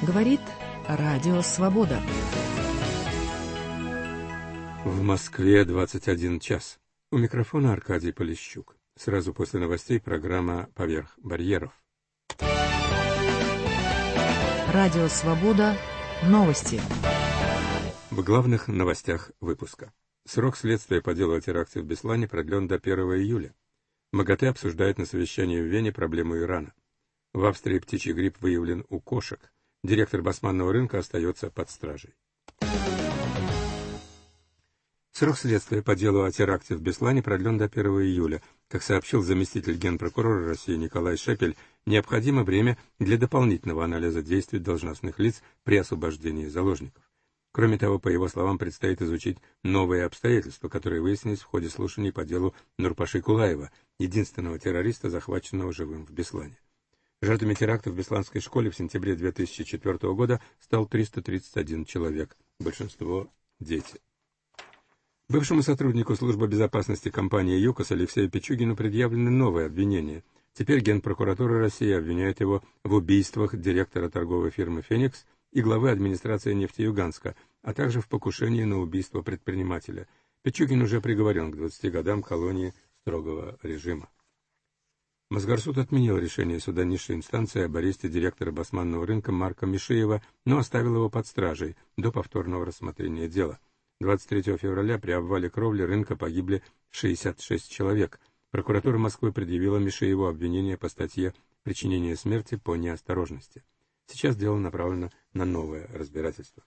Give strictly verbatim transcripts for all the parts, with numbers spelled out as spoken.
Говорит Радио Свобода. В Москве двадцать один час. У микрофона Аркадий Полищук. Сразу после новостей программа «Поверх барьеров». Радио Свобода. Новости. В главных новостях выпуска. Срок следствия по делу о теракте в Беслане продлен до первого июля. МАГАТЭ обсуждает на совещании в Вене проблему Ирана. В Австрии птичий грипп выявлен у кошек. Директор басманного рынка остается под стражей. Срок следствия по делу о теракте в Беслане продлен до первого июля. Как сообщил заместитель генпрокурора России Николай Шепель, необходимо время для дополнительного анализа действий должностных лиц при освобождении заложников. Кроме того, по его словам, предстоит изучить новые обстоятельства, которые выяснились в ходе слушаний по делу Нурпаши Кулаева, единственного террориста, захваченного живым в Беслане. Жертвами теракта в Бесланской школе в сентябре две тысячи четвёртого года стал триста тридцать один человек, большинство – дети. Бывшему сотруднику службы безопасности компании ЮКОС Алексею Пичугину предъявлены новые обвинения. Теперь Генпрокуратура России обвиняет его в убийствах директора торговой фирмы «Феникс» и главы администрации «Нефтеюганска», а также в покушении на убийство предпринимателя. Пичугин уже приговорен к двадцати годам колонии строгого режима. Мосгорсуд отменил решение суда низшей инстанции об аресте директора басманного рынка Марка Мишеева, но оставил его под стражей до повторного рассмотрения дела. двадцать третьего февраля при обвале кровли рынка погибли шестьдесят шесть человек. Прокуратура Москвы предъявила Мишееву обвинение по статье «Причинение смерти по неосторожности». Сейчас дело направлено на новое разбирательство.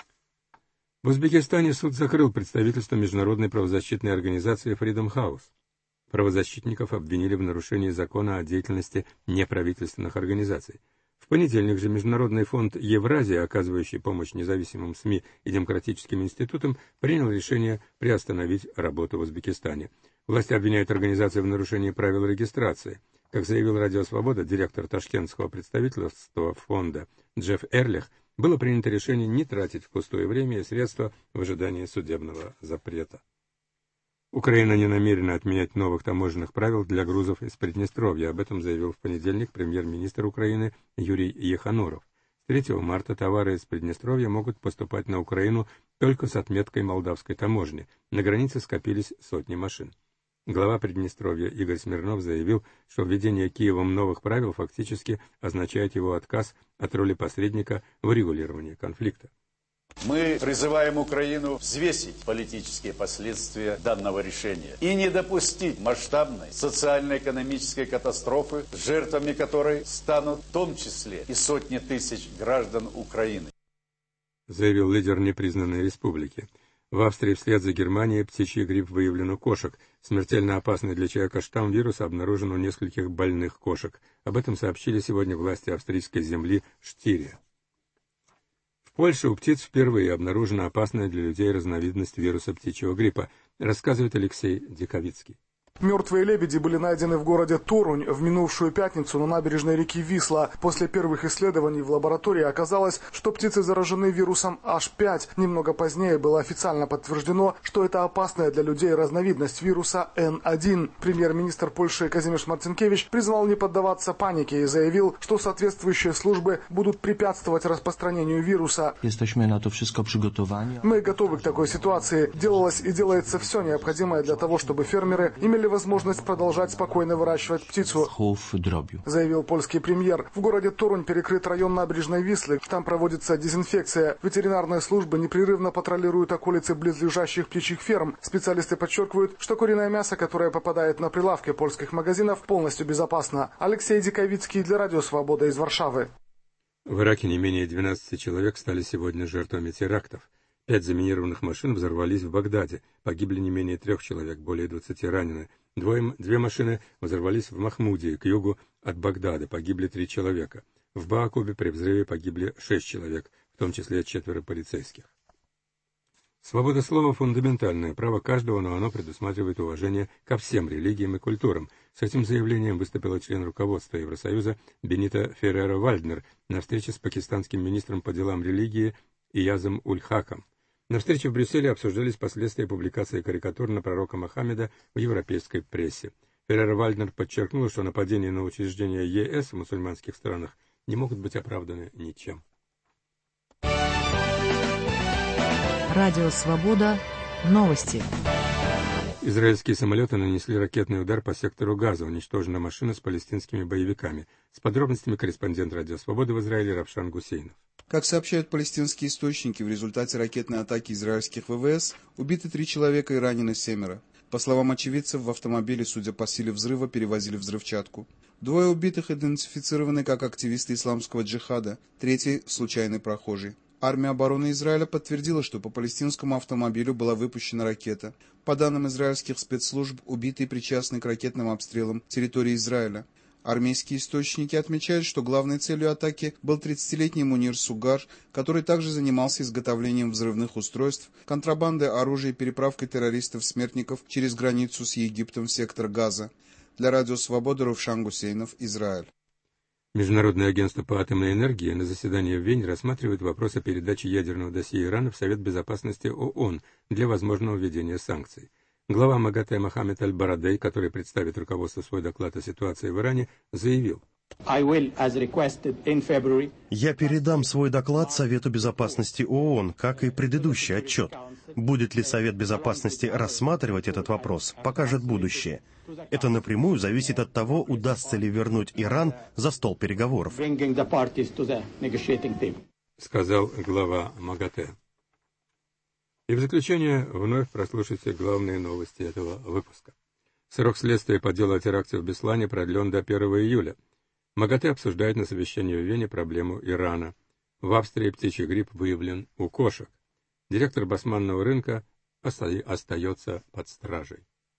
В Узбекистане суд закрыл представительство международной правозащитной организации Freedom House. Правозащитников обвинили в нарушении закона о деятельности неправительственных организаций. В понедельник же Международный фонд Евразия, оказывающий помощь независимым СМИ и демократическим институтам, принял решение приостановить работу в Узбекистане. Власти обвиняют организацию в нарушении правил регистрации. Как заявил Радио Свобода, директор ташкентского представительства фонда Джефф Эрлих, было принято решение не тратить впустую время и средства в ожидании судебного запрета. Украина не намерена отменять новых таможенных правил для грузов из Приднестровья. Об этом заявил в понедельник премьер-министр Украины Юрий Ехануров. С третьего марта товары из Приднестровья могут поступать на Украину только с отметкой молдавской таможни. На границе скопились сотни машин. Глава Приднестровья Игорь Смирнов заявил, что введение Киевом новых правил фактически означает его отказ от роли посредника в урегулировании конфликта. Мы призываем Украину взвесить политические последствия данного решения и не допустить масштабной социально-экономической катастрофы, жертвами которой станут в том числе и сотни тысяч граждан Украины, заявил лидер непризнанной республики. В Австрии вслед за Германией птичий грипп выявлен у кошек. Смертельно опасный для человека штамм вируса обнаружен у нескольких больных кошек. Об этом сообщили сегодня власти австрийской земли Штирия. В Польше у птиц впервые обнаружена опасная для людей разновидность вируса птичьего гриппа, рассказывает Алексей Диковицкий. Мертвые лебеди были найдены в городе Торунь в минувшую пятницу на набережной реки Висла. После первых исследований в лаборатории оказалось, что птицы заражены вирусом эйч пять. Немного позднее было официально подтверждено, что это опасная для людей разновидность вируса эн один. Премьер-министр Польши Казимирz Марцинкевич призвал не поддаваться панике и заявил, что соответствующие службы будут препятствовать распространению вируса. Мы готовы к такой ситуации. Делалось и делается все необходимое для того, чтобы фермеры имели возможность продолжать спокойно выращивать птицу, заявил польский премьер. В городе Торунь перекрыт район набережной Вислы. Там проводится дезинфекция. Ветеринарные службы непрерывно патрулируют околицы близлежащих птичьих ферм. Специалисты подчеркивают, что куриное мясо, которое попадает на прилавки польских магазинов, полностью безопасно. Алексей Диковицкий для Радио Свобода из Варшавы. В Ираке не менее двенадцати человек стали сегодня жертвами терактов. Пять заминированных машин взорвались в Багдаде. Погибли не менее трех человек, более двадцати ранены. Двое, две машины взорвались в Махмудии, к югу от Багдада. Погибли три человека. В Баакубе при взрыве погибли шесть человек, в том числе четверо полицейских. Свобода слова – фундаментальное право каждого, но оно предусматривает уважение ко всем религиям и культурам. С этим заявлением выступила член руководства Евросоюза Бенита Феррера-Вальднер на встрече с пакистанским министром по делам религии Иязом Уль-Хаком. На встрече в Брюсселе обсуждались последствия публикации карикатур на пророка Мохаммеда в европейской прессе. Феррер-Вальднер подчеркнул, что нападения на учреждения ЕС в мусульманских странах не могут быть оправданы ничем. Радио «Свобода». Новости. Израильские самолеты нанесли ракетный удар по сектору Газа, уничтожена машина с палестинскими боевиками. С подробностями корреспондент Радио «Свобода» в Израиле Равшан Гусейнов. Как сообщают палестинские источники, в результате ракетной атаки израильских ВВС убиты три человека и ранены семеро. По словам очевидцев, в автомобиле, судя по силе взрыва, перевозили взрывчатку. Двое убитых идентифицированы как активисты исламского джихада, третий – случайный прохожий. Армия обороны Израиля подтвердила, что по палестинскому автомобилю была выпущена ракета. По данным израильских спецслужб, убитые причастны к ракетным обстрелам территории Израиля. Армейские источники отмечают, что главной целью атаки был тридцатилетний Мунир Сугар, который также занимался изготовлением взрывных устройств, контрабандой оружия и переправкой террористов-смертников через границу с Египтом в сектор Газа. Для Радио Свобода Равшан Гусейнов, Израиль. Международное агентство по атомной энергии на заседании в Вене рассматривает вопрос о передаче ядерного досье Ирана в Совет Безопасности ООН для возможного введения санкций. Глава МАГАТЭ Мохаммед Аль-Барадей, который представит руководству свой доклад о ситуации в Иране, заявил: «Я передам свой доклад Совету Безопасности ООН, как и предыдущий отчет. Будет ли Совет Безопасности рассматривать этот вопрос, покажет будущее. Это напрямую зависит от того, удастся ли вернуть Иран за стол переговоров», сказал глава МАГАТЭ. И в заключение вновь прослушайте главные новости этого выпуска. Срок следствия по делу о теракте в Беслане продлен до первого июля. МАГАТЭ обсуждает на совещании в Вене проблему Ирана. В Австрии птичий грипп выявлен у кошек. Директор басманного рынка оста- остается под стражей.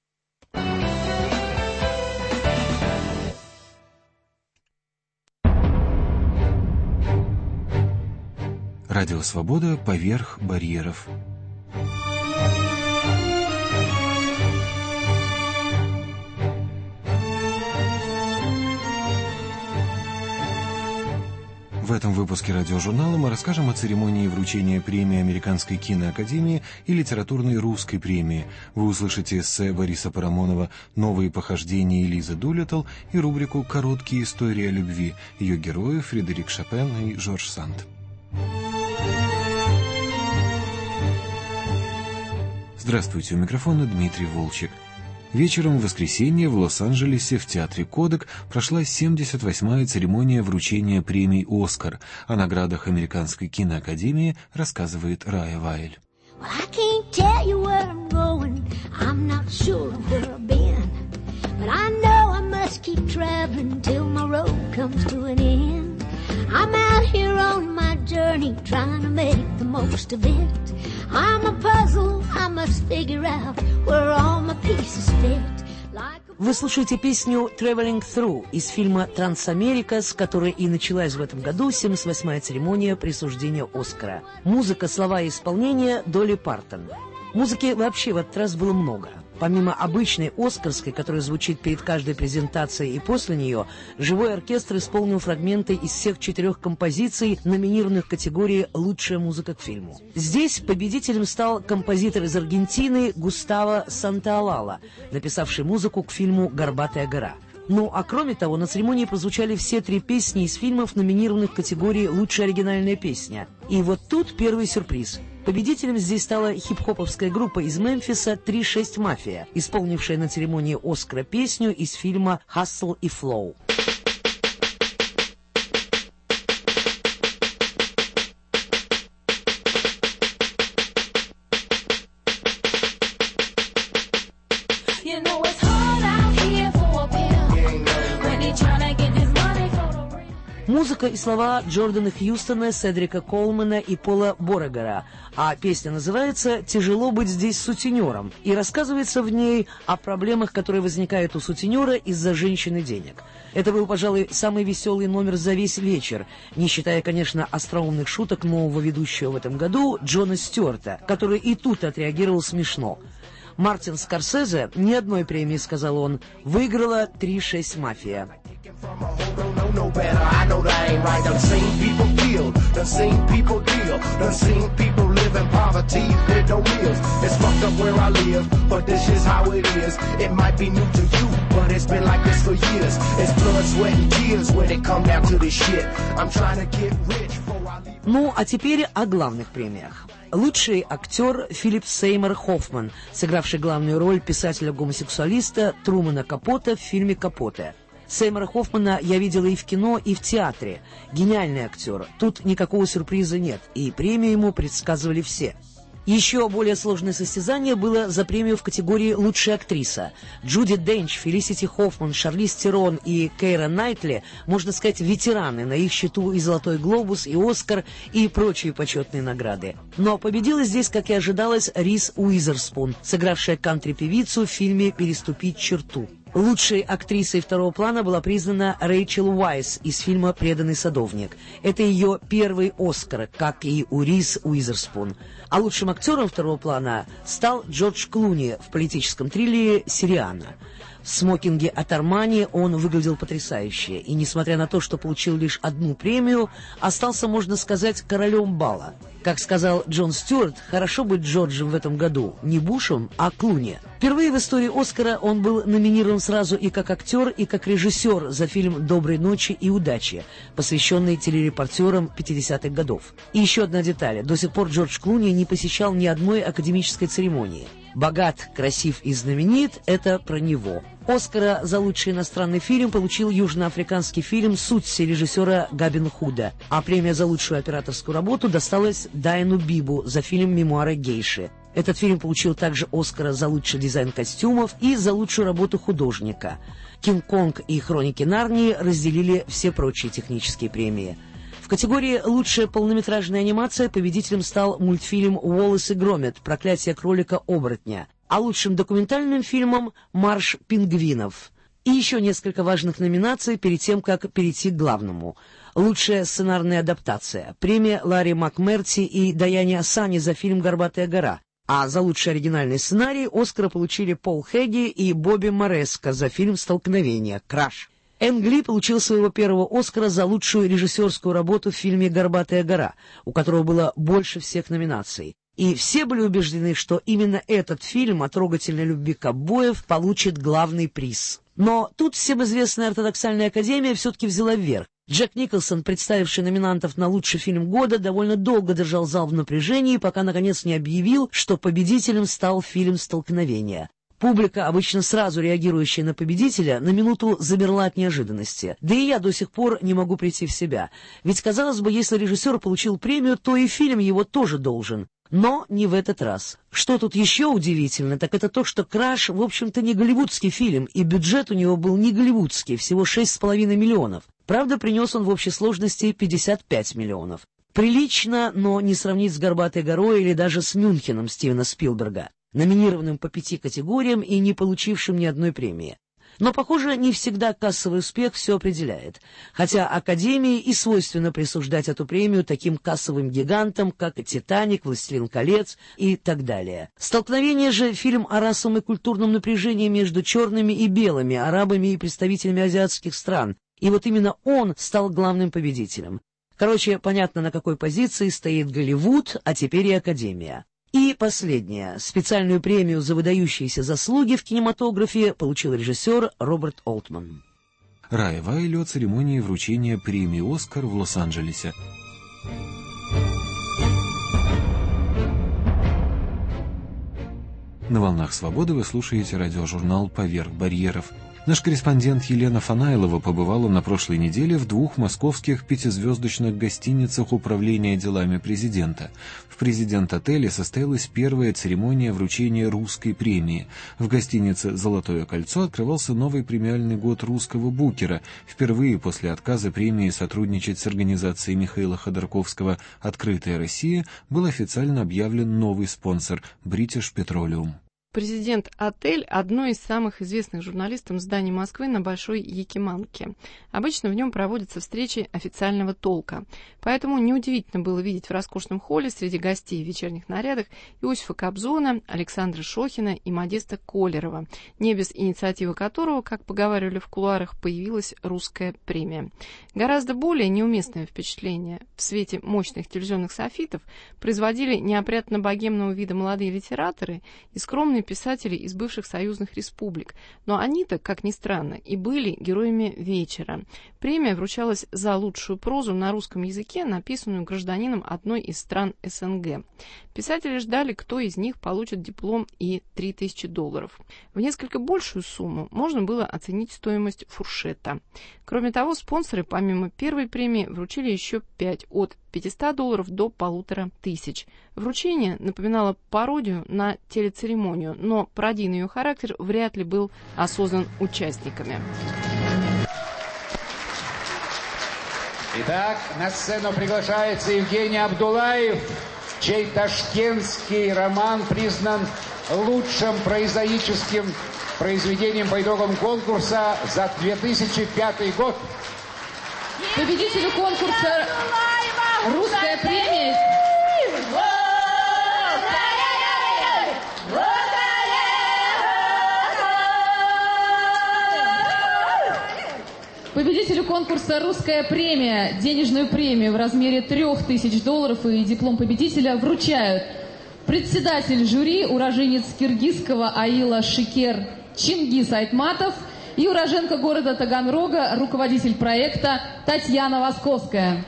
Радио «Свобода» поверх барьеров. В этом выпуске радиожурнала мы расскажем о церемонии вручения премии Американской киноакадемии и литературной русской премии. Вы услышите эссе Бориса Парамонова «Новые похождения Элизы Дулиттл» и рубрику «Короткие истории о любви». Ее герои Фредерик Шопен и Жорж Санд. Здравствуйте, у микрофона Дмитрий Волчек. Вечером в воскресенье в Лос-Анджелесе в театре Кодек прошла семьдесят восьмая церемония вручения премий «Оскар». О наградах Американской киноакадемии рассказывает Рая Вайль. I'm out here on my journey, trying to make the most of it. I'm a puzzle, I must figure out where all my pieces fit. Вы слушаете песню «Traveling Through» из фильма «Трансамерика», с которой и началась в этом году семьдесят восьмая церемония присуждения «Оскара». Музыка, слова и исполнение Долли Партон. Музыки вообще в этот раз было много. Помимо обычной «Оскарской», которая звучит перед каждой презентацией и после нее, живой оркестр исполнил фрагменты из всех четырех композиций, номинированных в категории «Лучшая музыка к фильму». Здесь победителем стал композитор из Аргентины Густаво Сантаолала, написавший музыку к фильму «Горбатая гора». Ну, а кроме того, на церемонии прозвучали все три песни из фильмов, номинированных в категории «Лучшая оригинальная песня». И вот тут первый сюрприз. Победителем здесь стала хип-хоповская группа из Мемфиса три шесть Mafia, исполнившая на церемонии «Оскара» песню из фильма «Hustle и Flow». Музыка и слова Джордана Хьюстона, Седрика Колмана и Пола Боррегера, а песня называется «Тяжело быть здесь сутенером», и рассказывается в ней о проблемах, которые возникают у сутенера из-за женщины денег. Это был, пожалуй, самый веселый номер за весь вечер, не считая, конечно, остроумных шуток нового ведущего в этом году Джона Стюарта, который и тут отреагировал смешно. Мартин Скорсезе, ни одной премии, сказал он, выиграла три шесть Mafia. Ну, а теперь о главных премиях. Лучший актер Филипп Сеймур Хоффман, сыгравший главную роль писателя-гомосексуалиста Трумана Капота в фильме «Капоте». Сеймура Хоффмана я видела и в кино, и в театре. Гениальный актер. Тут никакого сюрприза нет, и премию ему предсказывали все. Еще более сложное состязание было за премию в категории «Лучшая актриса». Джуди Денч, Фелисити Хоффман, Шарлиз Терон и Кейра Найтли, можно сказать, ветераны, на их счету и «Золотой глобус», и «Оскар», и прочие почетные награды. Но победила здесь, как и ожидалось, Риз Уизерспун, сыгравшая кантри-певицу в фильме «Переступить черту». Лучшей актрисой второго плана была признана Рэйчел Уайс из фильма «Преданный садовник». Это ее первый «Оскар», как и у Риз Уизерспун. А лучшим актером второго плана стал Джордж Клуни в политическом триллере «Сириана». В смокинге от Армани он выглядел потрясающе, и, несмотря на то, что получил лишь одну премию, остался, можно сказать, королем бала. Как сказал Джон Стюарт, хорошо быть Джорджем в этом году, не Бушем, а Клуни. Впервые в истории «Оскара» он был номинирован сразу и как актер, и как режиссер за фильм «Доброй ночи и удачи», посвященный телерепортерам пятидесятых годов. И еще одна деталь. До сих пор Джордж Клуни не посещал ни одной академической церемонии. Богат, красив и знаменит — это про него. «Оскара» за лучший иностранный фильм получил южноафриканский фильм «Сутси» режиссера Габин Худа, а премия за лучшую операторскую работу досталась Дайану Бибу за фильм «Мемуары гейши». Этот фильм получил также «Оскара» за лучший дизайн костюмов и за лучшую работу художника. «Кинг-Конг» и «Хроники Нарнии» разделили все прочие технические премии. В категории «Лучшая полнометражная анимация» победителем стал мультфильм «Уоллес и Громит. Проклятие кролика-оборотня», а лучшим документальным фильмом «Марш пингвинов». И еще несколько важных номинаций перед тем, как перейти к главному. Лучшая сценарная адаптация. Премия Ларри Макмерти и Даяне Асани за фильм «Горбатая гора». А за лучший оригинальный сценарий «Оскара» получили Пол Хэгги и Бобби Мореско за фильм «Столкновение. Краш». Энн Гли получил своего первого «Оскара» за лучшую режиссерскую работу в фильме «Горбатая гора», у которого было больше всех номинаций. И все были убеждены, что именно этот фильм о трогательной любви ковбоев получит главный приз. Но тут всем известная ортодоксальная академия все-таки взяла вверх. Джек Николсон, представивший номинантов на лучший фильм года, довольно долго держал зал в напряжении, пока наконец не объявил, что победителем стал фильм «Столкновение». Публика, обычно сразу реагирующая на победителя, на минуту замерла от неожиданности. Да и я до сих пор не могу прийти в себя. Ведь, казалось бы, если режиссер получил премию, то и фильм его тоже должен. Но не в этот раз. Что тут еще удивительно, так это то, что «Краш» в общем-то не голливудский фильм, и бюджет у него был не голливудский, всего шесть с половиной миллионов. Правда, принес он в общей сложности пятьдесят пять миллионов. Прилично, но не сравнить с «Горбатой горой» или даже с «Мюнхеном» Стивена Спилберга, номинированным по пяти категориям и не получившим ни одной премии. Но, похоже, не всегда кассовый успех все определяет, хотя Академии и свойственно присуждать эту премию таким кассовым гигантам, как «Титаник», «Властелин колец» и так далее. «Столкновение» же — фильм о расовом и культурном напряжении между черными и белыми, арабами и представителями азиатских стран, и вот именно он стал главным победителем. Короче, понятно, на какой позиции стоит Голливуд, а теперь и Академия. И последнее. Специальную премию за выдающиеся заслуги в кинематографе получил режиссер Роберт Олтман. Рая Вайли о церемонии вручения премии «Оскар» в Лос-Анджелесе. На «Волнах свободы» вы слушаете радиожурнал «Поверх барьеров». Наш корреспондент Елена Фанайлова побывала на прошлой неделе в двух московских пятизвездочных гостиницах Управления делами президента. В президент-отеле состоялась первая церемония вручения русской премии. В гостинице «Золотое кольцо» открывался новый премиальный год русского букера. Впервые после отказа премии сотрудничать с организацией Михаила Ходорковского «Открытая Россия» был официально объявлен новый спонсор – British Petroleum. Президент-отель – одно из самых известных журналистам зданий Москвы на Большой Якиманке. Обычно в нем проводятся встречи официального толка. Поэтому неудивительно было видеть в роскошном холле среди гостей в вечерних нарядах Иосифа Кобзона, Александра Шохина и Модеста Колерова, не без инициативы которого, как поговаривали в кулуарах, появилась русская премия. Гораздо более неуместное впечатление в свете мощных телевизионных софитов производили неопрятно-богемного вида молодые литераторы и скромные приглашенные писатели из бывших союзных республик. Но они-то, как ни странно, и были героями вечера. Премия вручалась за лучшую прозу на русском языке, написанную гражданином одной из стран эс эн гэ. Писатели ждали, кто из них получит диплом и три тысячи долларов. В несколько большую сумму можно было оценить стоимость фуршета. Кроме того, спонсоры помимо первой премии вручили еще пять, от пятисот долларов до полутора тысяч. Вручение напоминало пародию на телецеремонию, но пародийный ее характер вряд ли был осознан участниками. Итак, на сцену приглашается Евгений Абдулаев, чей ташкентский роман признан лучшим прозаическим произведением по итогам конкурса за две тысячи пятый год. Победителю конкурса «Русская премия». Победителю конкурса «Русская премия» денежную премию в размере трех тысяч долларов и диплом победителя вручают председатель жюри, уроженец киргизского аила Шикер Чингис Айтматов и уроженка города Таганрога, руководитель проекта Татьяна Восковская.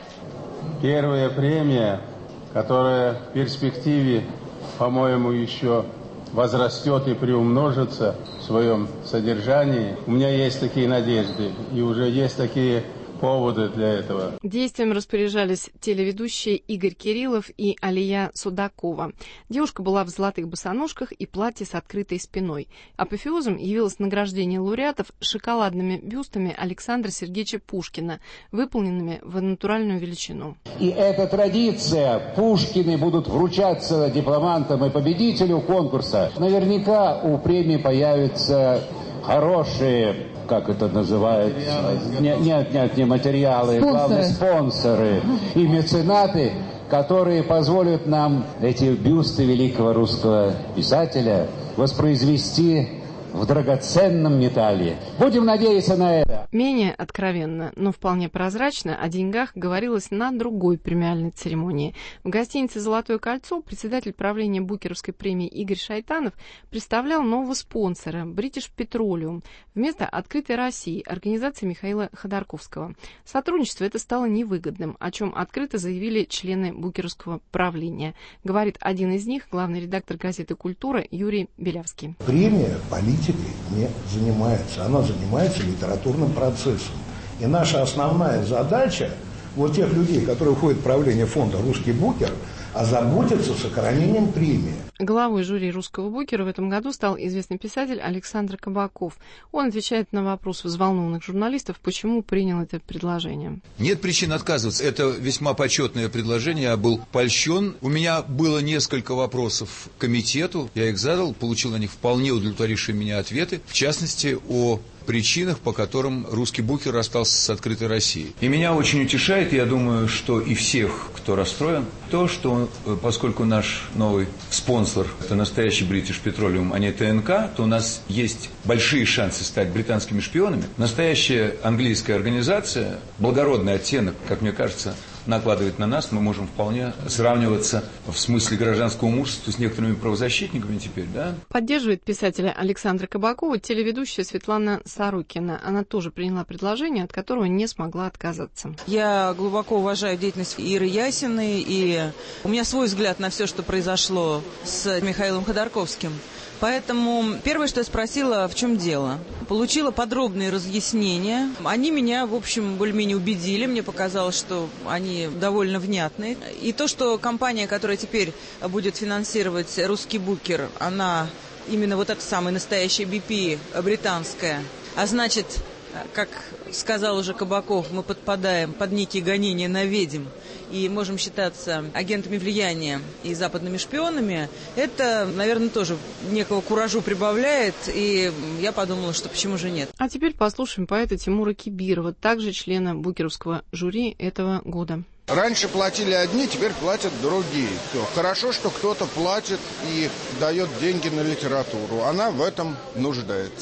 Первая премия, которая в перспективе, по-моему, еще возрастет и приумножится в своем содержании. У меня есть такие надежды, и уже есть такие поводы для этого. Действием распоряжались телеведущие Игорь Кириллов и Алия Судакова. Девушка была в золотых босоножках и платье с открытой спиной. Апофеозом явилось награждение лауреатов шоколадными бюстами Александра Сергеевича Пушкина, выполненными в натуральную величину. И эта традиция. Пушкины будут вручаться дипломантам и победителю конкурса. Наверняка у премии появятся хорошие, как это называется, нет, нет, нет, не материалы, спонсоры. Главное, спонсоры и меценаты, которые позволят нам эти бюсты великого русского писателя воспроизвести в драгоценном металле. Будем надеяться на это. Менее откровенно, но вполне прозрачно о деньгах говорилось на другой премиальной церемонии. В гостинице «Золотое кольцо» председатель правления Букеровской премии Игорь Шайтанов представлял нового спонсора British Petroleum вместо «Открытой России» организации Михаила Ходорковского. Сотрудничество это стало невыгодным, о чем открыто заявили члены Букеровского правления. Говорит один из них, главный редактор газеты «Культура» Юрий Белявский. Премия политикой не занимается, она занимается литературным процессом. И наша основная задача вот тех людей, которые входят в правление фонда «Русский букер», озаботиться сохранением премии. Главой жюри «Русского букера» в этом году стал известный писатель Александр Кабаков. Он отвечает на вопрос взволнованных журналистов, почему принял это предложение. Нет причин отказываться. Это весьма почетное предложение. Я был польщен. У меня было несколько вопросов к комитету. Я их задал, получил на них вполне удовлетворившие меня ответы. В частности, о причинах, по которым «Русский букер» расстался с «Открытой Россией». И меня очень утешает, я думаю, что и всех, кто расстроен, то, что поскольку наш новый спонсор – это настоящий British Petroleum, а не тэ эн ка, то у нас есть большие шансы стать британскими шпионами. Настоящая английская организация, благородный оттенок, как мне кажется, накладывает на нас, мы можем вполне сравниваться в смысле гражданского мужества с некоторыми правозащитниками теперь, да? Поддерживает писателя Александра Кабакова телеведущая Светлана Сорокина. Она тоже приняла предложение, от которого не смогла отказаться. Я глубоко уважаю деятельность Иры Ясиной, и у меня свой взгляд на все, что произошло с Михаилом Ходорковским. Поэтому первое, что я спросила, в чем дело. Получила подробные разъяснения. Они меня, в общем, более-менее убедили. Мне показалось, что они довольно внятные. И то, что компания, которая теперь будет финансировать «Русский букер», она именно вот эта самая настоящая би пи британская. А значит, как сказал уже Кабаков, мы подпадаем под некие гонения на ведьм и можем считаться агентами влияния и западными шпионами, это, наверное, тоже некого куражу прибавляет, и я подумала, что почему же нет. А теперь послушаем поэта Тимура Кибирова, также члена букеровского жюри этого года. Раньше платили одни, теперь платят другие. Все. Хорошо, что кто-то платит и дает деньги на литературу. Она в этом нуждается.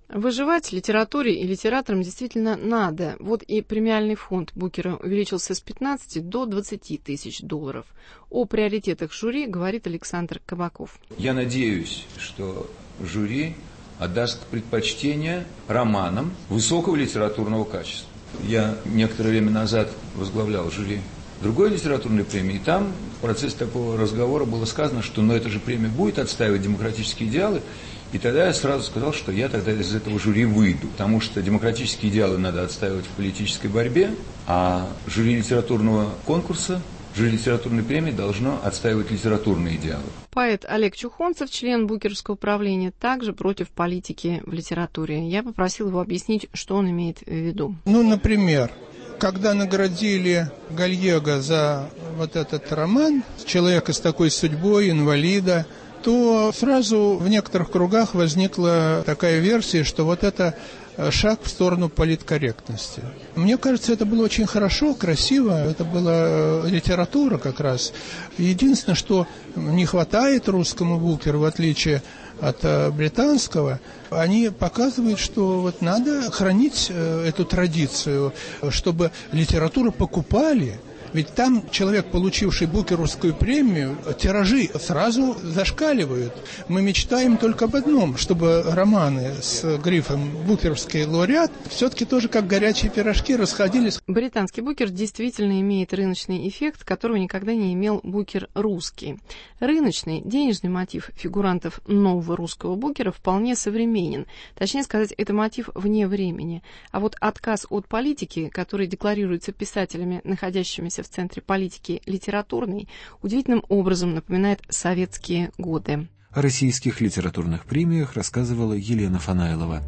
Выживать литературе и литераторам действительно надо. Вот и премиальный фонд Букера увеличился с пятнадцати до двадцати тысяч долларов. О приоритетах жюри говорит Александр Кабаков. Я надеюсь, что жюри отдаст предпочтение романам высокого литературного качества. Я некоторое время назад возглавлял жюри другой литературной премии, и там в процессе такого разговора было сказано, что ну, эта же премия будет отстаивать демократические идеалы. И тогда я сразу сказал, что я тогда из этого жюри выйду, потому что демократические идеалы надо отстаивать в политической борьбе, а жюри литературного конкурса, жюри литературной премии должно отстаивать литературные идеалы. Поэт Олег Чухонцев, член Букеровского правления, также против политики в литературе. Я попросил его объяснить, что он имеет в виду. Ну, например, когда наградили Гальего за вот этот роман «Человека с такой судьбой, инвалида», то сразу в некоторых кругах возникла такая версия, что вот это шаг в сторону политкорректности. Мне кажется, это было очень хорошо, красиво, это была литература как раз. Единственное, что не хватает русскому Букеру, в отличие от британского, они показывают, что вот надо хранить эту традицию, чтобы литературу покупали. Ведь там человек, получивший Букеровскую премию, тиражи сразу зашкаливают. Мы мечтаем только об одном, чтобы романы с грифом «Букеровский лауреат» все-таки тоже как горячие пирожки расходились. Британский Букер действительно имеет рыночный эффект, которого никогда не имел Букер русский. Рыночный, денежный мотив фигурантов нового русского Букера вполне современен. Точнее сказать, это мотив вне времени. А вот отказ от политики, который декларируется писателями, находящимися в центре политики литературной, удивительным образом напоминает советские годы. О российских литературных премиях рассказывала Елена Фанайлова.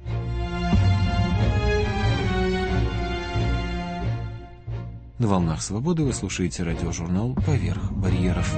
На волнах свободы вы слушаете радиожурнал «Поверх барьеров».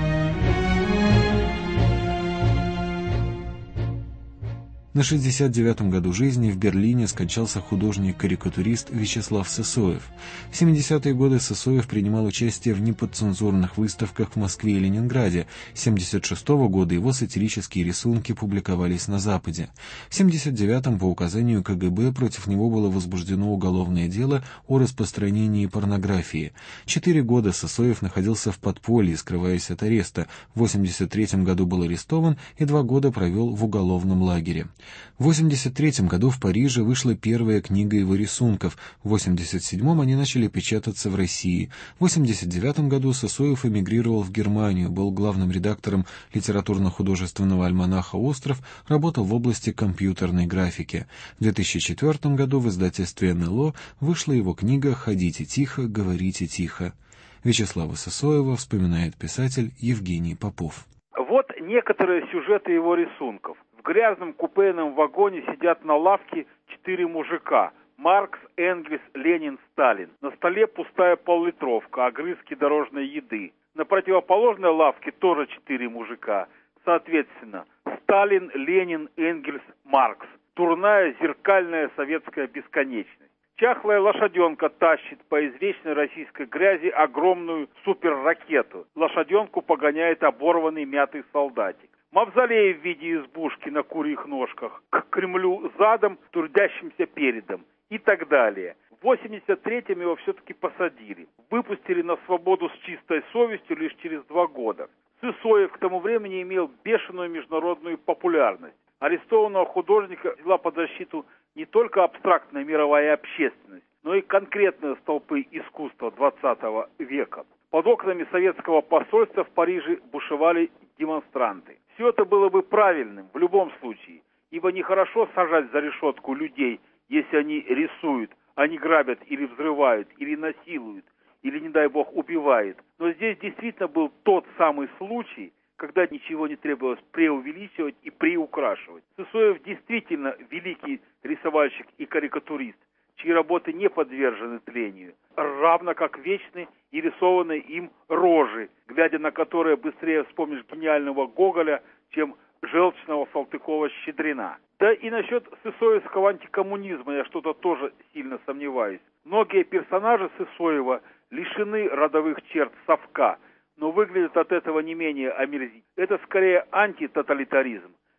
На шестьдесят девятом году жизни в Берлине скончался художник-карикатурист Вячеслав Сысоев. В семидесятые годы Сысоев принимал участие в неподцензурных выставках в Москве и Ленинграде. С семьдесят шестого года его сатирические рисунки публиковались на Западе. В семьдесят девятом по указанию ка гэ бэ против него было возбуждено уголовное дело о распространении порнографии. Четыре года Сысоев находился в подполье, скрываясь от ареста. В восемьдесят третьем году был арестован и два года провел в уголовном лагере. В восемьдесят третьем году в Париже вышла первая книга его рисунков. В восемьдесят седьмом они начали печататься в России. В восемьдесят девятом году Сысоев эмигрировал в Германию, был главным редактором литературно-художественного альманаха «Остров», работал в области компьютерной графики. В две тысячи четвёртом году в издательстве эн эл о вышла его книга «Ходите тихо, говорите тихо». Вячеслава Сысоева вспоминает писатель Евгений Попов. Вот некоторые сюжеты его рисунков. В грязном купейном вагоне сидят на лавке четыре мужика. Маркс, Энгельс, Ленин, Сталин. На столе пустая поллитровка, огрызки дорожной еды. На противоположной лавке тоже четыре мужика. Соответственно, Сталин, Ленин, Энгельс, Маркс. Дурная зеркальная советская бесконечность. Чахлая лошаденка тащит по извечной российской грязи огромную суперракету. Лошаденку погоняет оборванный мятый солдатик. Мавзолей в виде избушки на курьих ножках, к Кремлю задом, трудящимся передом и так далее. В восемьдесят третьем его все-таки посадили. Выпустили на свободу с чистой совестью лишь через два года. Сысоев к тому времени имел бешеную международную популярность. Арестованного художника взяла под защиту не только абстрактная мировая общественность, но и конкретные столпы искусства двадцатого века. Под окнами советского посольства в Париже бушевали демонстранты. Все это было бы правильным в любом случае, ибо нехорошо сажать за решетку людей, если они рисуют, они грабят или взрывают, или насилуют, или, не дай бог, убивают. Но здесь действительно был тот самый случай, когда ничего не требовалось преувеличивать и приукрашивать. Сысоев действительно великий рисовальщик и карикатурист, чьи работы не подвержены тлению, равно как вечны и рисованные им рожи, глядя на которые быстрее вспомнишь гениального Гоголя, чем желчного Салтыкова-Щедрина. Да и насчет сысоевского антикоммунизма я что-то тоже сильно сомневаюсь. Многие персонажи Сысоева лишены родовых черт совка, но выглядят от этого не менее омерзительно. Это скорее антитоталитаризм,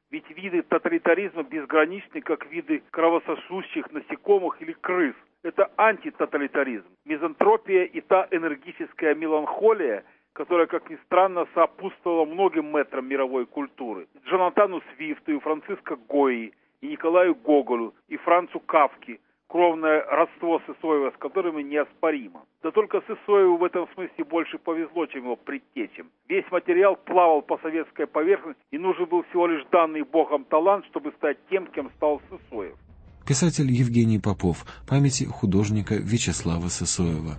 Ведь виды тоталитаризма безграничны, как виды кровососущих насекомых или крыс. Это антитоталитаризм. Мизантропия и та энергическая меланхолия, которая, как ни странно, сопутствовала многим мэтрам мировой культуры. Джонатану Свифту, и Франциско Гойи, и Николаю Гоголю, и Францу Кафке, кровное родство Сысоева, с которыми неоспоримо. Да только Сысоеву в этом смысле больше повезло, чем его предтечам. Весь материал плавал по советской поверхности, и нужен был всего лишь данный Богом талант, чтобы стать тем, кем стал Сысоев. Писатель Евгений Попов. Памяти художника Вячеслава Сысоева.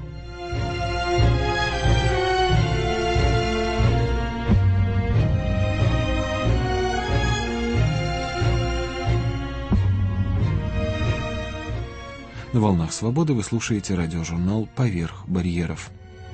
На волнах свободы вы слушаете радиожурнал «Поверх барьеров».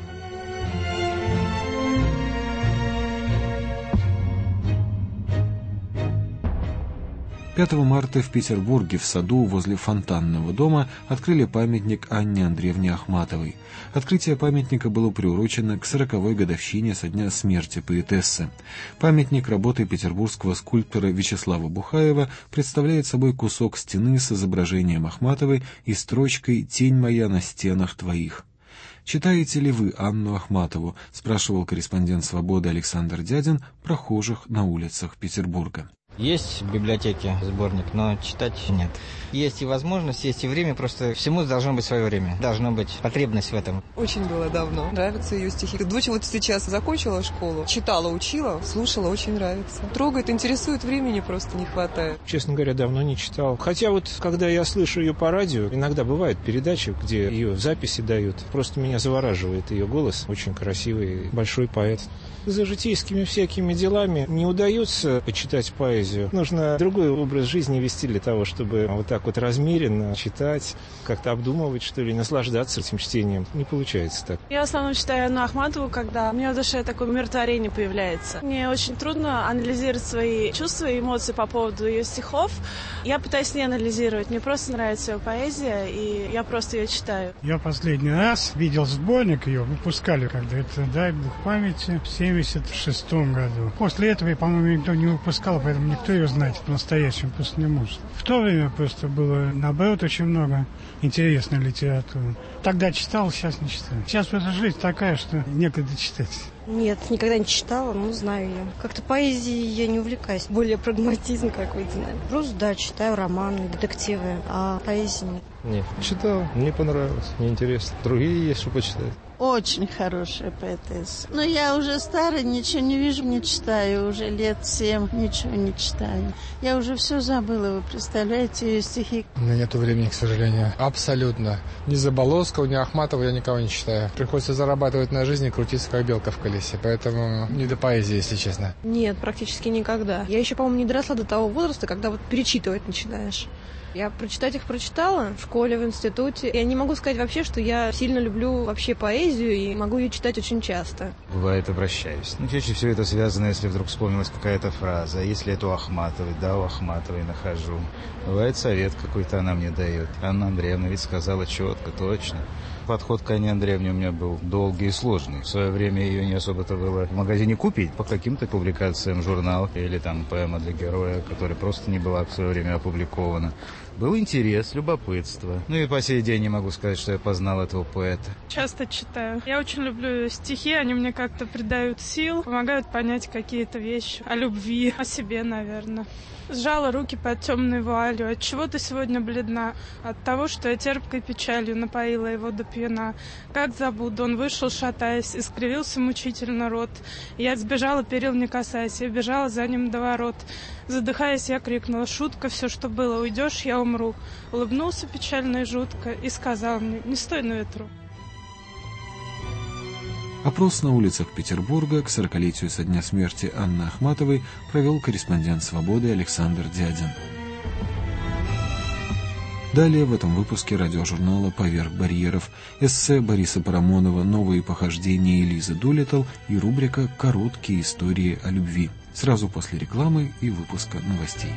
пятого марта в Петербурге в саду возле Фонтанного дома открыли памятник Анне Андреевне Ахматовой. Открытие памятника было приурочено к сороковой годовщине со дня смерти поэтессы. Памятник работы петербургского скульптора Вячеслава Бухаева представляет собой кусок стены с изображением Ахматовой и строчкой «Тень моя на стенах твоих». «Читаете ли вы Анну Ахматову?» — спрашивал корреспондент «Свободы» Александр Дядин прохожих на улицах Петербурга. Есть в библиотеке сборник, но читать нет. Есть и возможность, есть и время, просто всему должно быть свое время. Должна быть потребность в этом. Очень было давно. Нравятся ее стихи. Дочь вот сейчас закончила школу, читала, учила, слушала, очень нравится. Трогает, интересует, времени просто не хватает. Честно говоря, давно не читал. Хотя вот, когда я слышу ее по радио, иногда бывают передачи, где ее записи дают. Просто меня завораживает ее голос. Очень красивый, большой поэт. За житейскими всякими делами не удается почитать поэзию. Нужно другой образ жизни вести для того, чтобы вот так вот размеренно читать, как-то обдумывать, что ли, наслаждаться этим чтением. Не получается так. Я в основном читаю Анну Ахматову, когда у меня в душе такое умиротворение появляется. Мне очень трудно анализировать свои чувства и эмоции по поводу ее стихов. Я пытаюсь не анализировать. Мне просто нравится ее поэзия, и я просто ее читаю. Я последний раз видел сборник ее, выпускали, когда это, дай бог памяти, в семьдесят шестом году. После этого, по-моему, никто не выпускал, поэтому никто ее знать по-настоящему просто не может. В то время просто было, наоборот, очень много интересной литературы. Тогда читал, сейчас не читаю. Сейчас просто жизнь такая, что некогда читать. Нет, никогда не читала, но знаю ее. Как-то поэзией я не увлекаюсь. Более прагматизм какой-то, наверное. Просто, да, читаю романы, детективы, а поэзии нет. Нет, читал, мне понравилось, мне интересно. Другие есть, что почитать. Очень хорошая поэтесса. Но я уже старая, ничего не вижу, не читаю. Уже лет семь ничего не читаю. Я уже все забыла, вы представляете, ее стихи. У меня нету времени, к сожалению. Абсолютно. Ни Заболоцкого, ни Ахматова я никого не читаю. Приходится зарабатывать на жизнь и крутиться, как белка в колесе. Поэтому не до поэзии, если честно. Нет, практически никогда. Я еще, по-моему, не доросла до того возраста, когда вот перечитывать начинаешь. Я прочитать их прочитала в школе, в институте. Я не могу сказать вообще, что я сильно люблю вообще поэзию и могу ее читать очень часто. Бывает, обращаюсь. Ну, чаще всего это связано, если вдруг вспомнилась какая-то фраза. Если это у Ахматовой, да, у Ахматовой нахожу. Бывает, совет какой-то она мне дает. Анна Андреевна ведь сказала четко, точно. Подход к Анне Андреевне у меня был долгий и сложный. В свое время ее не особо-то было в магазине купить по каким-то публикациям, журналах или там поэма для героя, которая просто не была в свое время опубликована. Был интерес, любопытство. Ну и по сей день не могу сказать, что я познал этого поэта. Часто читаю. Я очень люблю стихи, они мне как-то придают сил, помогают понять какие-то вещи о любви, о себе, наверное. Сжала руки под темной вуалью. Отчего ты сегодня бледна? От того, что я терпкой печалью напоила его до пьяна. Как забуду, он вышел, шатаясь, и скривился мучительно рот. Я сбежала, перил не касаясь, я бежала за ним до ворот. Задыхаясь, я крикнула: шутка, все, что было, уйдешь, я умру. Улыбнулся печально и жутко и сказал мне: не стой на ветру. Опрос на улицах Петербурга к сорокалетию со дня смерти Анны Ахматовой провел корреспондент «Свободы» Александр Дядин. Далее в этом выпуске радиожурнала «Поверх барьеров» эссе Бориса Парамонова «Новые похождения Элизы Дулиттл» и рубрика «Короткие истории о любви». Сразу после рекламы и выпуска новостей.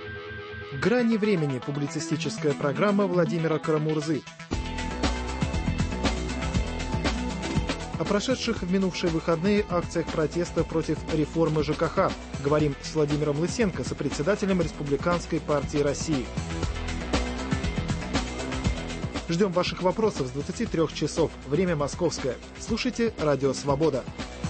«Грани времени» — публицистическая программа Владимира Карамурзы. О прошедших в минувшие выходные акциях протеста против реформы ЖКХ говорим с Владимиром Лысенко, сопредседателем Республиканской партии России. Ждем ваших вопросов с двадцати трёх часов. Время московское. Слушайте «Радио Свобода».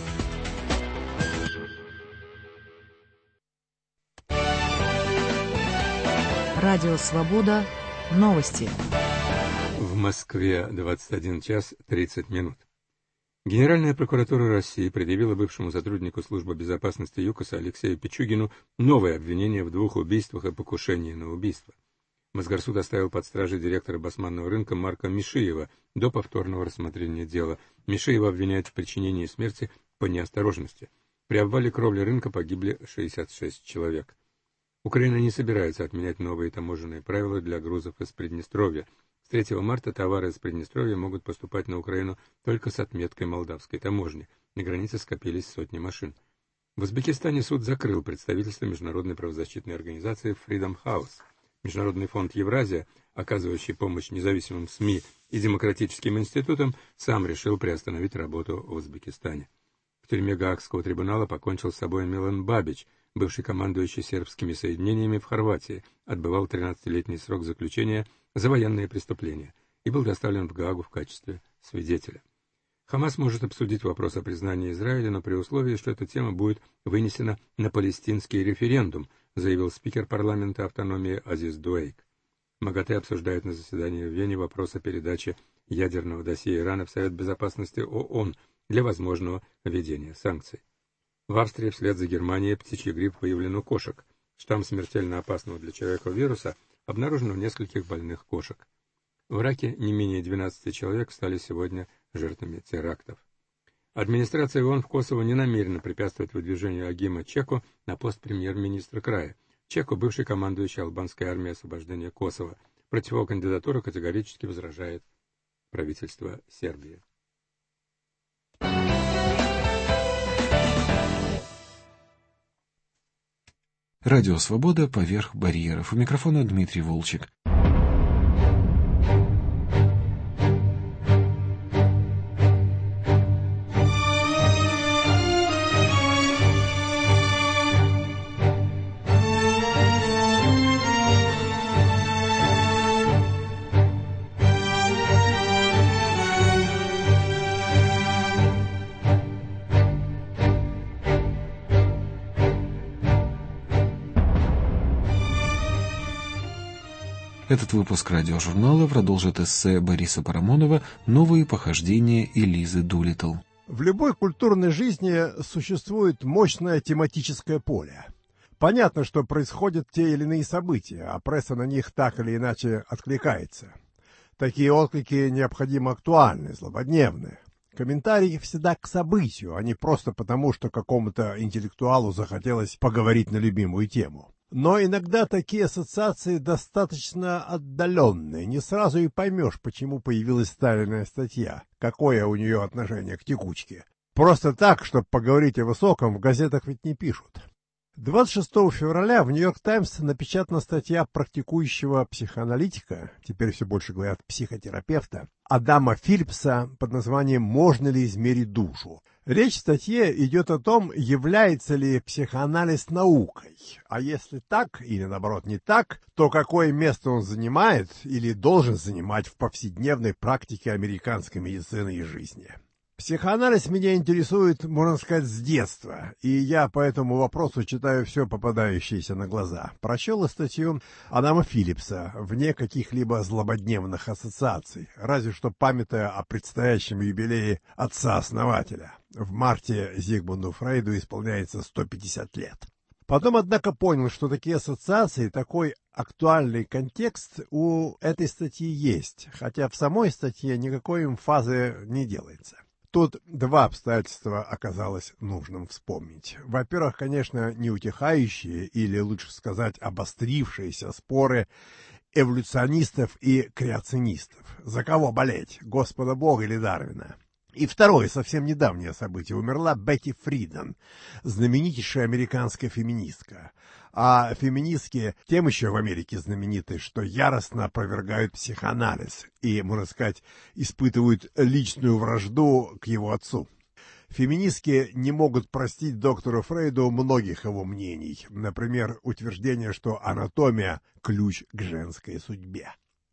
Радио Свобода. Новости. В Москве двадцать один час тридцать минут. Генеральная прокуратура России предъявила бывшему сотруднику службы безопасности ЮКОСа Алексею Пичугину новое обвинение в двух убийствах и покушении на убийство. Мосгорсуд оставил под стражей директора басманного рынка Марка Мишиева до повторного рассмотрения дела. Мишиева обвиняют в причинении смерти по неосторожности. При обвале кровли рынка погибли шестьдесят шесть человек. Украина не собирается отменять новые таможенные правила для грузов из Приднестровья. С третьего марта товары из Приднестровья могут поступать на Украину только с отметкой молдавской таможни. На границе скопились сотни машин. В Узбекистане суд закрыл представительство международной правозащитной организации Freedom House. Международный фонд Евразия, оказывающий помощь независимым СМИ и демократическим институтам, сам решил приостановить работу в Узбекистане. В тюрьме Гаагского трибунала покончил с собой Милан Бабич, бывший командующий сербскими соединениями в Хорватии, отбывал тринадцатилетний срок заключения за военные преступления и был доставлен в Гаагу в качестве свидетеля. Хамас может обсудить вопрос о признании Израиля, но при условии, что эта тема будет вынесена на палестинский референдум, заявил спикер парламента автономии Азиз Дуэйк. МАГАТЭ обсуждает на заседании в Вене вопрос о передаче ядерного досье Ирана в Совет Безопасности ООН для возможного введения санкций. В Австрии вслед за Германией птичий грипп выявлен у кошек. Штамм смертельно опасного для человека вируса обнаружен у нескольких больных кошек. В Ираке не менее двенадцати человек стали сегодня жертвами терактов. Администрация ООН в Косово не намерена препятствовать выдвижению Агима Чеку на пост премьер-министра края. Чеку, бывший командующий албанской армией освобождения Косово. Против его кандидатуры категорически возражает правительство Сербии. Радио «Свобода» поверх барьеров. У микрофона Дмитрий Волчек. Этот выпуск радиожурнала продолжит эссе Бориса Парамонова «Новые похождения Элизы Дулиттл». В любой культурной жизни существует мощное тематическое поле. Понятно, что происходят те или иные события, а пресса на них так или иначе откликается. Такие отклики необходимо актуальны, злободневны. Комментарии всегда к событию, а не просто потому, что какому-то интеллектуалу захотелось поговорить на любимую тему. Но иногда такие ассоциации достаточно отдаленные. Не сразу и поймешь, почему появилась Сталинная статья, какое у нее отношение к текучке. Просто так, чтобы поговорить о высоком, в газетах ведь не пишут. двадцать шестого февраля в «Нью-Йорк Таймс» напечатана статья практикующего психоаналитика, теперь все больше говорят психотерапевта, Адама Филлипса под названием «Можно ли измерить душу?». Речь в статье идет о том, является ли психоанализ наукой, а если так, или наоборот не так, то какое место он занимает или должен занимать в повседневной практике американской медицины и жизни. Психоанализ меня интересует, можно сказать, с детства, и я по этому вопросу читаю все попадающееся на глаза. Прочел и статью Адама Филлипса, вне каких-либо злободневных ассоциаций, разве что памятая о предстоящем юбилее отца-основателя. В марте Зигмунду Фрейду исполняется сто пятьдесят лет. Потом, однако, понял, что такие ассоциации, такой актуальный контекст у этой статьи есть, хотя в самой статье никакой эмфазы не делается. Тут два обстоятельства оказалось нужным вспомнить. Во-первых, конечно, неутихающие, или лучше сказать, обострившиеся споры эволюционистов и креационистов. За кого болеть, Господа Бога или Дарвина? И второе, совсем недавнее событие. Умерла Бетти Фриден, знаменитейшая американская феминистка. А феминистки тем еще в Америке знамениты, что яростно опровергают психоанализ и, можно сказать, испытывают личную вражду к его отцу. Феминистки не могут простить доктору Фрейду многих его мнений. Например, утверждение, что анатомия – ключ к женской судьбе.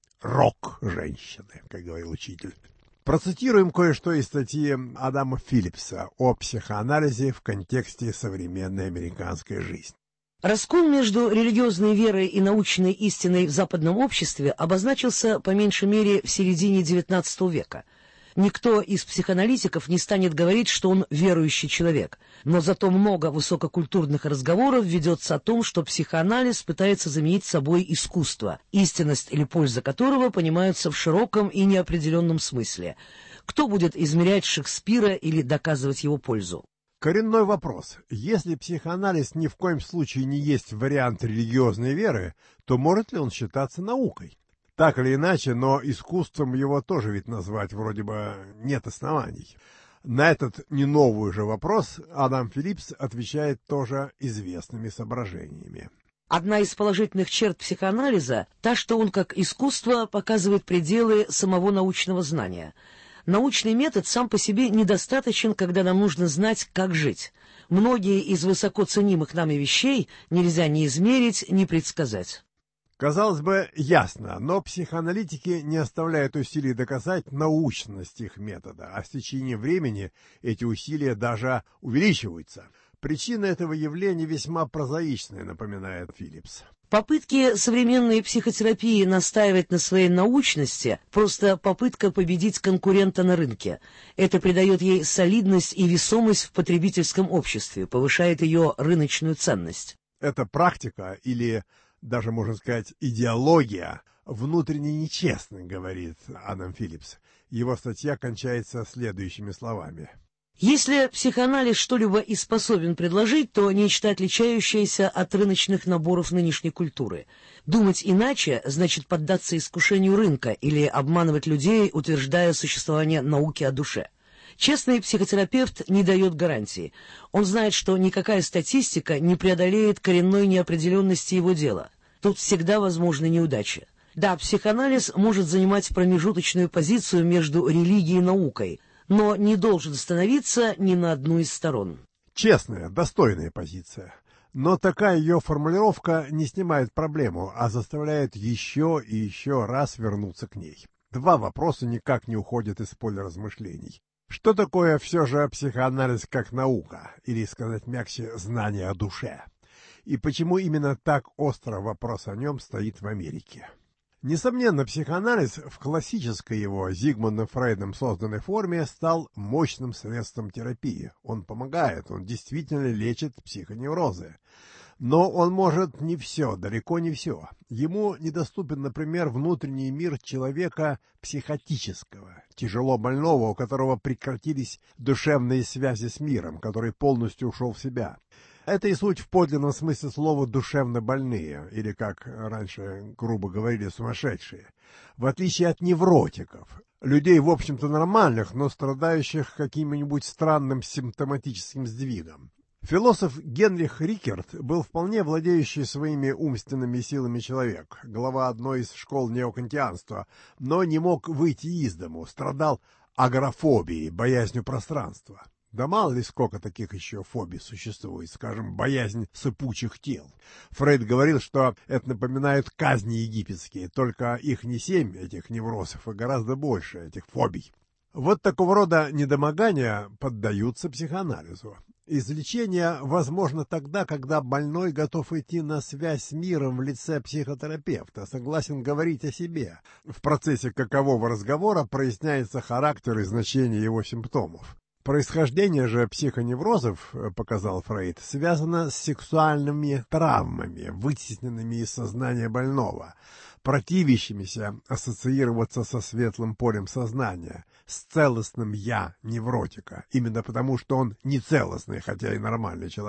Рок женщины, как говорил учитель. Процитируем кое-что из статьи Адама Филлипса о психоанализе в контексте современной американской жизни. Раскол между религиозной верой и научной истиной в западном обществе обозначился по меньшей мере в середине девятнадцатого века. Никто из психоаналитиков не станет говорить, что он верующий человек, но зато много высококультурных разговоров ведется о том, что психоанализ пытается заменить собой искусство, истинность или польза которого понимаются в широком и неопределенном смысле. Кто будет измерять Шекспира или доказывать его пользу? Коренной вопрос. Если психоанализ ни в коем случае не есть вариант религиозной веры, то может ли он считаться наукой? Так или иначе, но искусством его тоже ведь назвать вроде бы нет оснований. На этот не новый же вопрос Адам Филлипс отвечает тоже известными соображениями. Одна из положительных черт психоанализа – та, что он как искусство показывает пределы самого научного знания. Научный метод сам по себе недостаточен, когда нам нужно знать, как жить. Многие из высоко ценимых нами вещей нельзя ни измерить, ни предсказать. Казалось бы, ясно, но психоаналитики не оставляют усилий доказать научность их метода, а с течением времени эти усилия даже увеличиваются. Причина этого явления весьма прозаичная, напоминает Филлипс. Попытки современной психотерапии настаивать на своей научности – просто попытка победить конкурента на рынке. Это придает ей солидность и весомость в потребительском обществе, повышает ее рыночную ценность. Это практика или... даже, можно сказать, идеология внутренне нечестна, говорит Адам Филлипс. Его статья кончается следующими словами. Если психоанализ что-либо и способен предложить, то нечто отличающееся от рыночных наборов нынешней культуры. Думать иначе значит поддаться искушению рынка или обманывать людей, утверждая существование науки о душе. Честный психотерапевт не дает гарантии. Он знает, что никакая статистика не преодолеет коренной неопределенности его дела. Тут всегда возможны неудачи. Да, психоанализ может занимать промежуточную позицию между религией и наукой, но не должен становиться ни на одну из сторон. Честная, достойная позиция. Но такая ее формулировка не снимает проблему, а заставляет еще и еще раз вернуться к ней. Два вопроса никак не уходят из поля размышлений. Что такое все же психоанализ как наука, или, сказать мягче, знание о душе? И почему именно так остро вопрос о нем стоит в Америке? Несомненно, психоанализ в классической его Зигмундом Фрейдом созданной форме стал мощным средством терапии. Он помогает, он действительно лечит психоневрозы. Но он может не все, далеко не все. Ему недоступен, например, внутренний мир человека психотического, тяжело больного, у которого прекратились душевные связи с миром, который полностью ушел в себя. Это и суть в подлинном смысле слова «душевно больные», или, как раньше грубо говорили, сумасшедшие. В отличие от невротиков, людей, в общем-то, нормальных, но страдающих каким-нибудь странным симптоматическим сдвигом. Философ Генрих Рикерт был вполне владеющий своими умственными силами человек, глава одной из школ неокантианства, но не мог выйти из дому, страдал агорафобией, боязнью пространства. Да мало ли сколько таких еще фобий существует, скажем, боязнь сыпучих тел. Фрейд говорил, что это напоминает казни египетские, только их не семь, этих неврозов, а гораздо больше, этих фобий. Вот такого рода недомогания поддаются психоанализу. Излечение возможно тогда, когда больной готов идти на связь с миром в лице психотерапевта, согласен говорить о себе. В процессе какового разговора проясняется характер и значение его симптомов. Происхождение же психоневрозов, показал Фрейд, связано с сексуальными травмами, вытесненными из сознания больного, противящимися ассоциироваться со светлым полем сознания, с целостным «я» невротика, именно потому, что он не целостный, хотя и нормальный человек.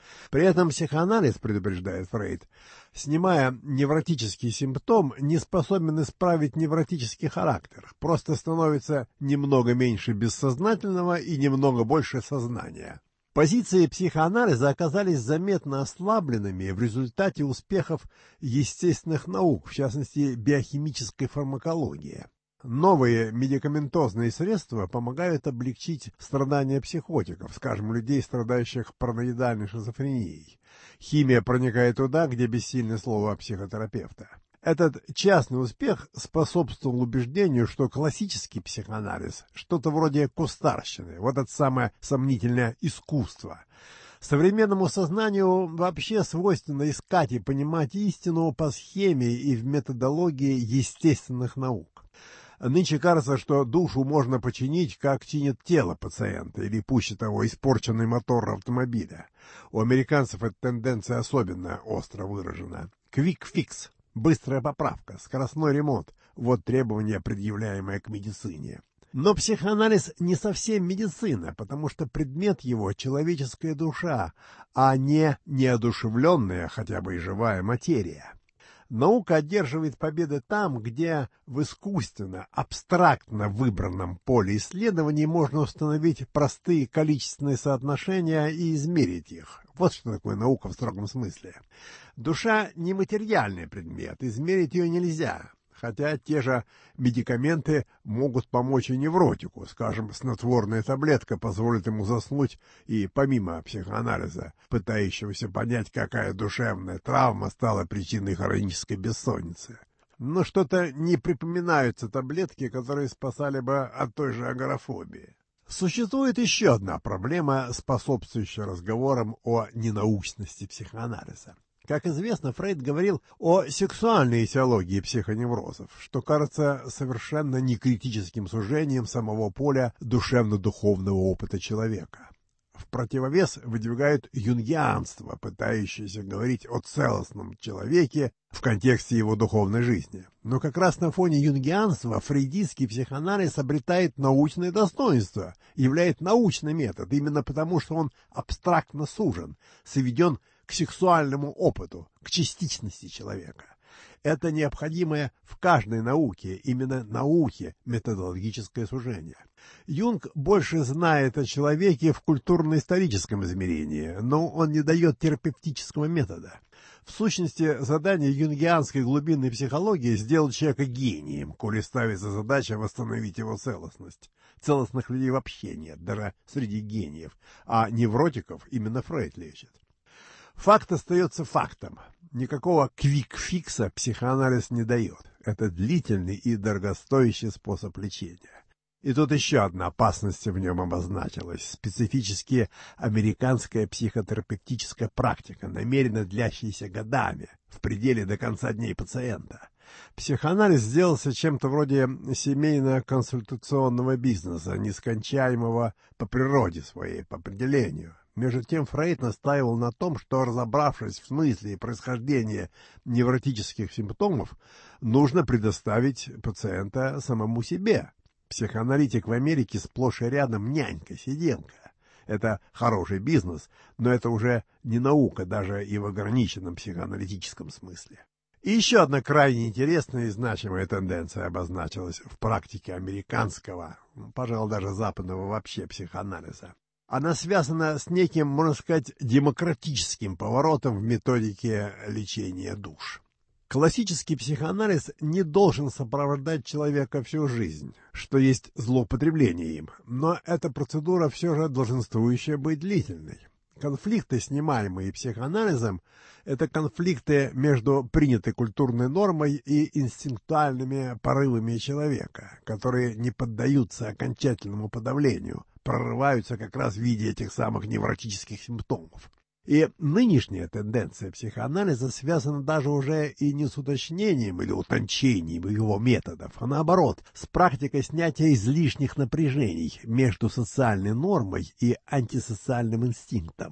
При этом психоанализ, предупреждает Фрейд, снимая невротический симптом, не способен исправить невротический характер, просто становится немного меньше бессознательного и немного больше сознания. Позиции психоанализа оказались заметно ослабленными в результате успехов естественных наук, в частности биохимической фармакологии. Новые медикаментозные средства помогают облегчить страдания психотиков, скажем, людей, страдающих параноидальной шизофренией. Химия проникает туда, где бессильно слово психотерапевта. Этот частный успех способствовал убеждению, что классический психоанализ – что-то вроде кустарщины, вот это самое сомнительное искусство. Современному сознанию вообще свойственно искать и понимать истину по схеме и в методологии естественных наук. Нынче кажется, что душу можно починить, как чинят тело пациента, или, пуще того, испорченный мотор автомобиля. У американцев эта тенденция особенно остро выражена. Quick-fix – быстрая поправка, скоростной ремонт – вот требования, предъявляемые к медицине. Но психоанализ не совсем медицина, потому что предмет его – человеческая душа, а не неодушевленная, хотя бы и живая материя. Наука одерживает победы там, где в искусственно, абстрактно выбранном поле исследований можно установить простые количественные соотношения и измерить их. Вот что такое наука в строгом смысле. Душа – нематериальный предмет, измерить ее нельзя. Хотя те же медикаменты могут помочь и невротику. Скажем, снотворная таблетка позволит ему заснуть и, помимо психоанализа, пытающегося понять, какая душевная травма стала причиной хронической бессонницы. Но что-то не припоминаются таблетки, которые спасали бы от той же агорафобии. Существует еще одна проблема, способствующая разговорам о ненаучности психоанализа. Как известно, Фрейд говорил о сексуальной этиологии психоневрозов, что кажется совершенно некритическим сужением самого поля душевно-духовного опыта человека. В противовес выдвигают юнгианство, пытающееся говорить о целостном человеке в контексте его духовной жизни. Но как раз на фоне юнгианства фрейдистский психоанализ обретает научное достоинство, являет научный метод, именно потому, что он абстрактно сужен, сведен к сексуальному опыту, к частичности человека. Это необходимое в каждой науке, именно науке, методологическое сужение. Юнг больше знает о человеке в культурно-историческом измерении, но он не дает терапевтического метода. В сущности, задание юнгианской глубинной психологии сделать человека гением, коли ставится задача восстановить его целостность. Целостных людей вообще нет, даже среди гениев, а невротиков именно Фрейд лечит. Факт остается фактом. Никакого квик-фикса психоанализ не дает. Это длительный и дорогостоящий способ лечения. И тут еще одна опасность в нем обозначилась. Специфически американская психотерапевтическая практика, намеренно длящаяся годами, в пределе до конца дней пациента. Психоанализ сделался чем-то вроде семейно-консультационного бизнеса, нескончаемого по природе своей, по определению. Между тем Фрейд настаивал на том, что, разобравшись в смысле и происхождении невротических симптомов, нужно предоставить пациента самому себе. Психоаналитик в Америке сплошь и рядом нянька, сиделка. Это хороший бизнес, но это уже не наука, даже и в ограниченном психоаналитическом смысле. И еще одна крайне интересная и значимая тенденция обозначилась в практике американского, пожалуй, даже западного вообще психоанализа. Она связана с неким, можно сказать, демократическим поворотом в методике лечения душ. Классический психоанализ не должен сопровождать человека всю жизнь, что есть злоупотребление им, но эта процедура все же долженствующая быть длительной. Конфликты, снимаемые психоанализом, это конфликты между принятой культурной нормой и инстинктуальными порывами человека, которые не поддаются окончательному подавлению, прорываются как раз в виде этих самых невротических симптомов. И нынешняя тенденция психоанализа связана даже уже и не с уточнением или утончением его методов, а наоборот, с практикой снятия излишних напряжений между социальной нормой и антисоциальным инстинктом.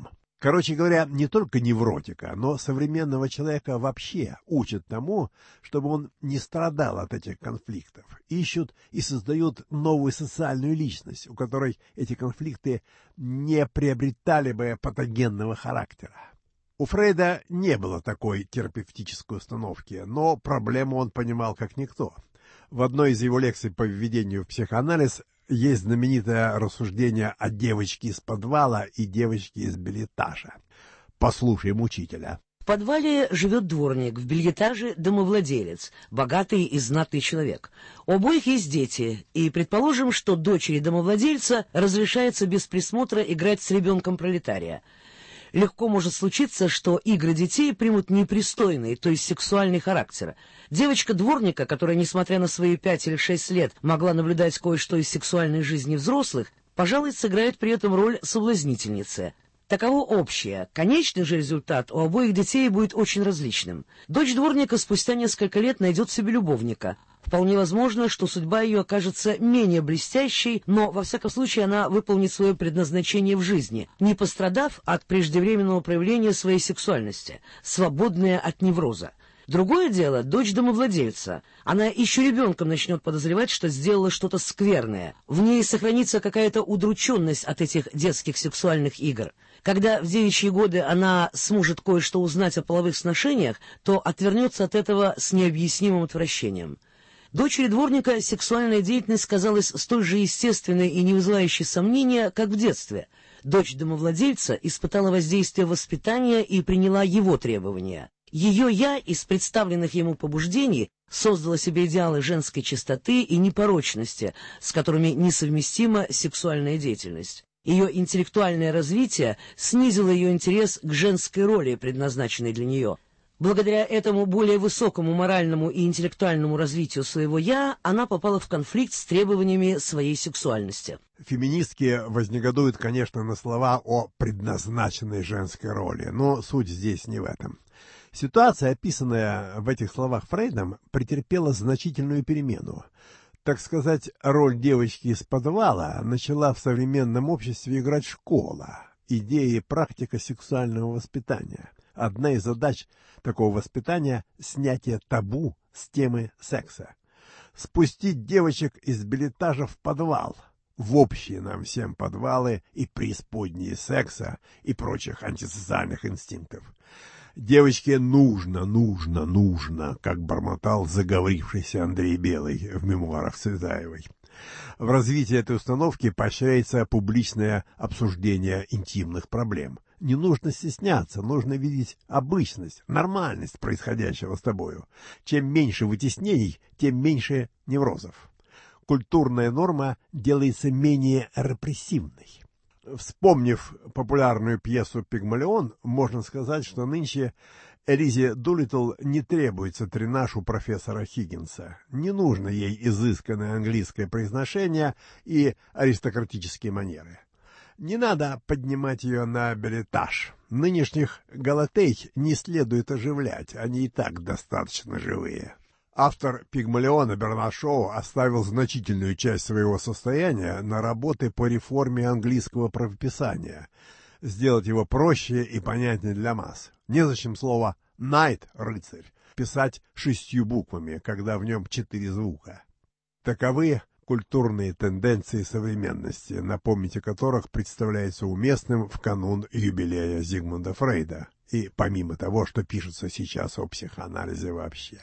Короче говоря, не только невротика, но современного человека вообще учат тому, чтобы он не страдал от этих конфликтов. Ищут и создают новую социальную личность, у которой эти конфликты не приобретали бы патогенного характера. У Фрейда не было такой терапевтической установки, но проблему он понимал как никто. В одной из его лекций по введению в психоанализ есть знаменитое рассуждение о девочке из подвала и девочке из бельэтажа. Послушаем учителя. В подвале живет дворник, в бельэтаже домовладелец, богатый и знатный человек. У обоих есть дети, и предположим, что дочери домовладельца разрешается без присмотра играть с ребенком пролетария. Легко может случиться, что игры детей примут непристойный, то есть сексуальный характер. Девочка дворника, которая, несмотря на свои пять или шесть лет, могла наблюдать кое-что из сексуальной жизни взрослых, пожалуй, сыграет при этом роль соблазнительницы. Таково общее. Конечный же результат у обоих детей будет очень различным. Дочь дворника спустя несколько лет найдет себе любовника. Вполне возможно, что судьба ее окажется менее блестящей, но, во всяком случае, она выполнит свое предназначение в жизни, не пострадав от преждевременного проявления своей сексуальности, свободная от невроза. Другое дело — дочь домовладельца. Она еще ребенком начнет подозревать, что сделала что-то скверное. В ней сохранится какая-то удрученность от этих детских сексуальных игр. Когда в девичьи годы она сможет кое-что узнать о половых сношениях, то отвернется от этого с необъяснимым отвращением. Дочери дворника сексуальная деятельность казалась столь же естественной и не вызывающей сомнения, как в детстве. Дочь домовладельца испытала воздействие воспитания и приняла его требования. Ее «я» из представленных ему побуждений создала себе идеалы женской чистоты и непорочности, с которыми несовместима сексуальная деятельность. Ее интеллектуальное развитие снизило ее интерес к женской роли, предназначенной для нее. Благодаря этому более высокому моральному и интеллектуальному развитию своего «я» она попала в конфликт с требованиями своей сексуальности. Феминистки вознегодуют, конечно, на слова о предназначенной женской роли, но суть здесь не в этом. Ситуация, описанная в этих словах Фрейдом, претерпела значительную перемену. Так сказать, роль девочки из подвала начала в современном обществе играть школа, идея и практика сексуального воспитания. Одна из задач такого воспитания — снятие табу с темы секса. Спустить девочек из бельэтажа в подвал, в общие нам всем подвалы и преисподние секса и прочих антисоциальных инстинктов. Девочке нужно, нужно, нужно, как бормотал заговорившийся Андрей Белый в мемуарах Цветаевой. В развитии этой установки поощряется публичное обсуждение интимных проблем. Не нужно стесняться, нужно видеть обычность, нормальность происходящего с тобою. Чем меньше вытеснений, тем меньше неврозов. Культурная норма делается менее репрессивной. Вспомнив популярную пьесу «Пигмалион», можно сказать, что нынче Элизе Дулиттл не требуется тренаж у профессора Хиггинса. Не нужно ей изысканное английское произношение и аристократические манеры. Не надо поднимать ее на бельэтаж. Нынешних галатей не следует оживлять, они и так достаточно живые. Автор «Пигмалиона» Бернард Шоу оставил значительную часть своего состояния на работы по реформе английского правописания, сделать его проще и понятнее для масс. Незачем слово «найт» — рыцарь писать шестью буквами, когда в нем четыре звука. Таковы культурные тенденции современности, напомнить о которых представляется уместным в канун юбилея Зигмунда Фрейда, и помимо того, что пишется сейчас о психоанализе вообще.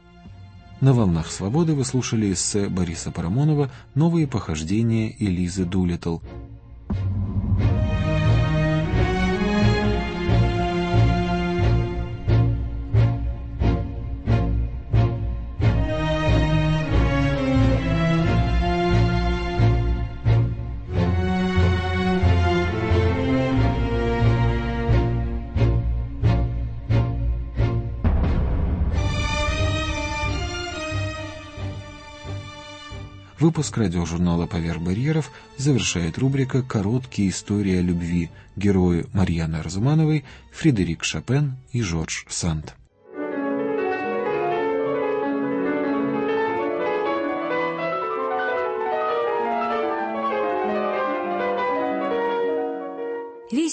На «Волнах свободы» вы слушали эссе Бориса Парамонова «Новые похождения Элизы Дулиттл». Выпуск радиожурнала «Поверх барьеров» завершает рубрика «Короткие истории о любви». Герои Марьяны Арзумановой, Фредерик Шопен и Жорж Санд. Весь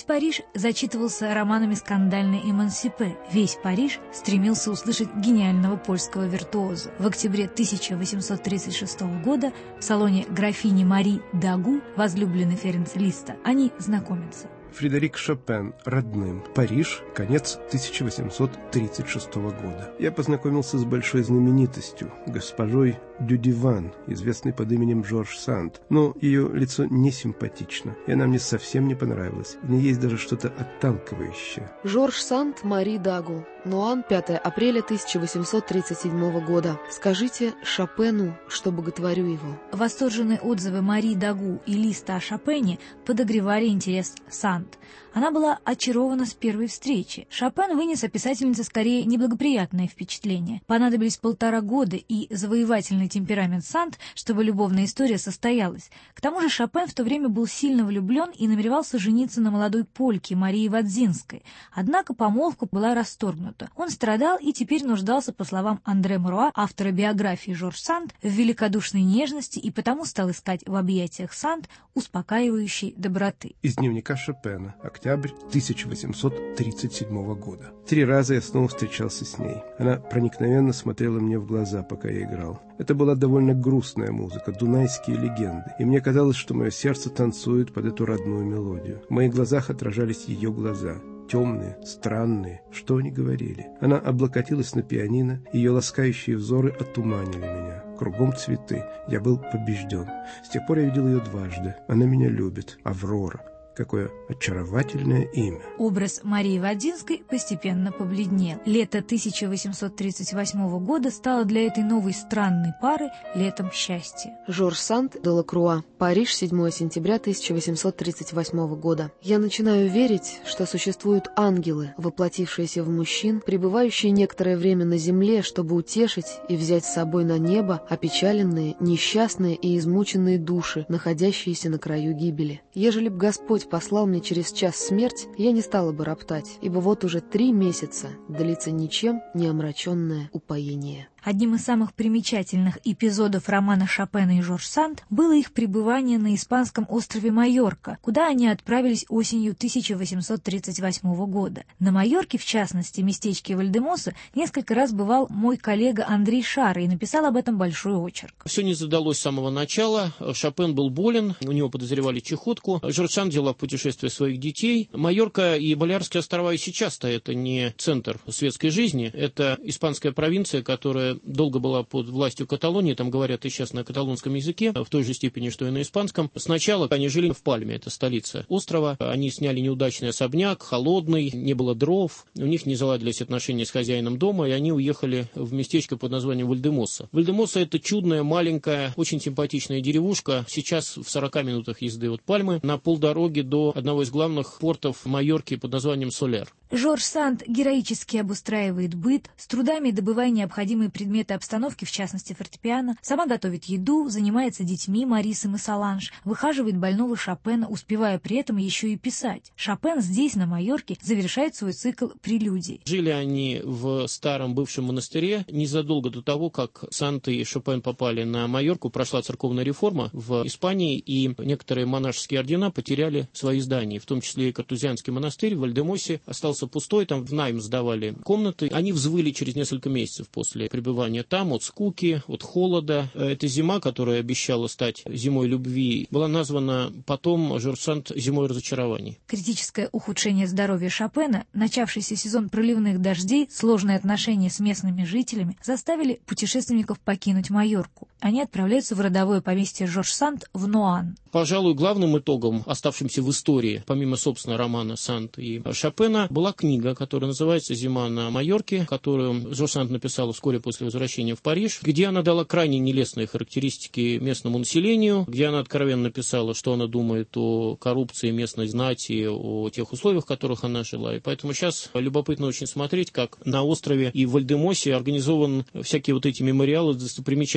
Париж зачитывался романами скандальной «Эмансипе». Весь Париж стремился услышать гениального польского виртуоза. В октябре тысяча восемьсот тридцать шестого года в салоне графини Мари Дагу, возлюбленной Ференца Листа, они знакомятся. Фредерик Шопен. Родным. Париж. Конец тысяча восемьсот тридцать шестого года. Я познакомился с большой знаменитостью, госпожой Дюдиван, известной под именем Жорж Санд. Но ее лицо не симпатично, и она мне совсем не понравилась. В ней есть даже что-то отталкивающее. Жорж Санд, Мари Дагу. Нуан, пятое апреля тысяча восемьсот тридцать седьмого года. Скажите Шопену, что боготворю его. Восторженные отзывы Мари Дагу и Листа о Шопене подогревали интерес Санд. Она была очарована с первой встречи. Шопен вынес о писательнице скорее неблагоприятное впечатление. Понадобились полтора года и завоевательный темперамент Санд, чтобы любовная история состоялась. К тому же Шопен в то время был сильно влюблен и намеревался жениться на молодой польке Марии Вадзинской. Однако помолвка была расторгнута. Он страдал и теперь нуждался, по словам Андре Муруа, автора биографии Жорж Санд, в великодушной нежности и потому стал искать в объятиях Санд успокаивающей доброты. Из дневника Шопена. Октябрь тысяча восемьсот тридцать седьмого года. Три раза я снова встречался с ней. Она проникновенно смотрела мне в глаза, пока я играл. Это была довольно грустная музыка, дунайские легенды, и мне казалось, что мое сердце танцует под эту родную мелодию. В моих глазах отражались ее глаза. Темные, странные, что они говорили. Она облокотилась на пианино, ее ласкающие взоры отуманили меня. Кругом цветы. Я был побежден. С тех пор я видел ее дважды. Она меня любит. Аврора. Какое очаровательное имя. Образ Марии Вадзинской постепенно побледнел. Лето тысяча восемьсот тридцать восьмого года стало для этой новой странной пары летом счастья. Жорж Санд, Делакруа. Париж, седьмое сентября тысяча восемьсот тридцать восьмого года. Я начинаю верить, что существуют ангелы, воплотившиеся в мужчин, пребывающие некоторое время на земле, чтобы утешить и взять с собой на небо опечаленные, несчастные и измученные души, находящиеся на краю гибели. Ежели б Господь послал мне через час смерть, я не стала бы роптать, ибо вот уже три месяца длится ничем не омраченное упоение. Одним из самых примечательных эпизодов романа Шопена и Жорж Санд было их пребывание на испанском острове Майорка, куда они отправились осенью тысяча восемьсот тридцать восьмого года. На Майорке, в частности, местечке Вальдемоса, несколько раз бывал мой коллега Андрей Шара и написал об этом большой очерк. Все не задалось с самого начала. Шопен был болен, у него подозревали чехотку. Жорж Санд дела в путешествие своих детей. Майорка и Балиарские острова и сейчас-то это не центр светской жизни, это испанская провинция, которая долго была под властью Каталонии, там говорят и сейчас на каталонском языке, в той же степени, что и на испанском. Сначала они жили в Пальме, это столица острова, они сняли неудачный особняк, холодный, не было дров, у них не заладились отношения с хозяином дома, и они уехали в местечко под названием Вальдемоса. Вальдемоса — это чудная, маленькая, очень симпатичная деревушка, сейчас в сорока минутах езды от Пальмы, на полдороги до одного из главных портов Майорки под названием Соляр. Жорж Санд героически обустраивает быт, с трудами добывая необходимые предметы обстановки, в частности фортепиано, сама готовит еду, занимается детьми Марисом и Соланж, выхаживает больного Шопена, успевая при этом еще и писать. Шопен здесь, на Майорке, завершает свой цикл прелюдий. Жили они в старом бывшем монастыре. Незадолго до того, как Санд и Шопен попали на Майорку, прошла церковная реформа в Испании, и некоторые монашеские ордена потеряли свои здания, в том числе и Картузианский монастырь в Вальдемосе остался пустой, там в найм сдавали комнаты. Они взвыли через несколько месяцев после пребывания там от скуки, от холода. Эта зима, которая обещала стать зимой любви, была названа потом Жорж Санд зимой разочарований. Критическое ухудшение здоровья Шопена, начавшийся сезон проливных дождей, сложные отношения с местными жителями заставили путешественников покинуть Майорку. Они отправляются в родовое поместье Жорж Санд в Нуан. Пожалуй, главным итогом, оставшимся в истории, помимо, собственно, романа Санд и Шопена, была книга, которая называется «Зима на Майорке», которую Жорж Санд написала вскоре после возвращения в Париж, где она дала крайне нелестные характеристики местному населению, где она откровенно написала, что она думает о коррупции местной знати, о тех условиях, в которых она жила. И поэтому сейчас любопытно очень смотреть, как на острове и в Вальдемосе организован всякие вот эти мемориалы достопримечательности.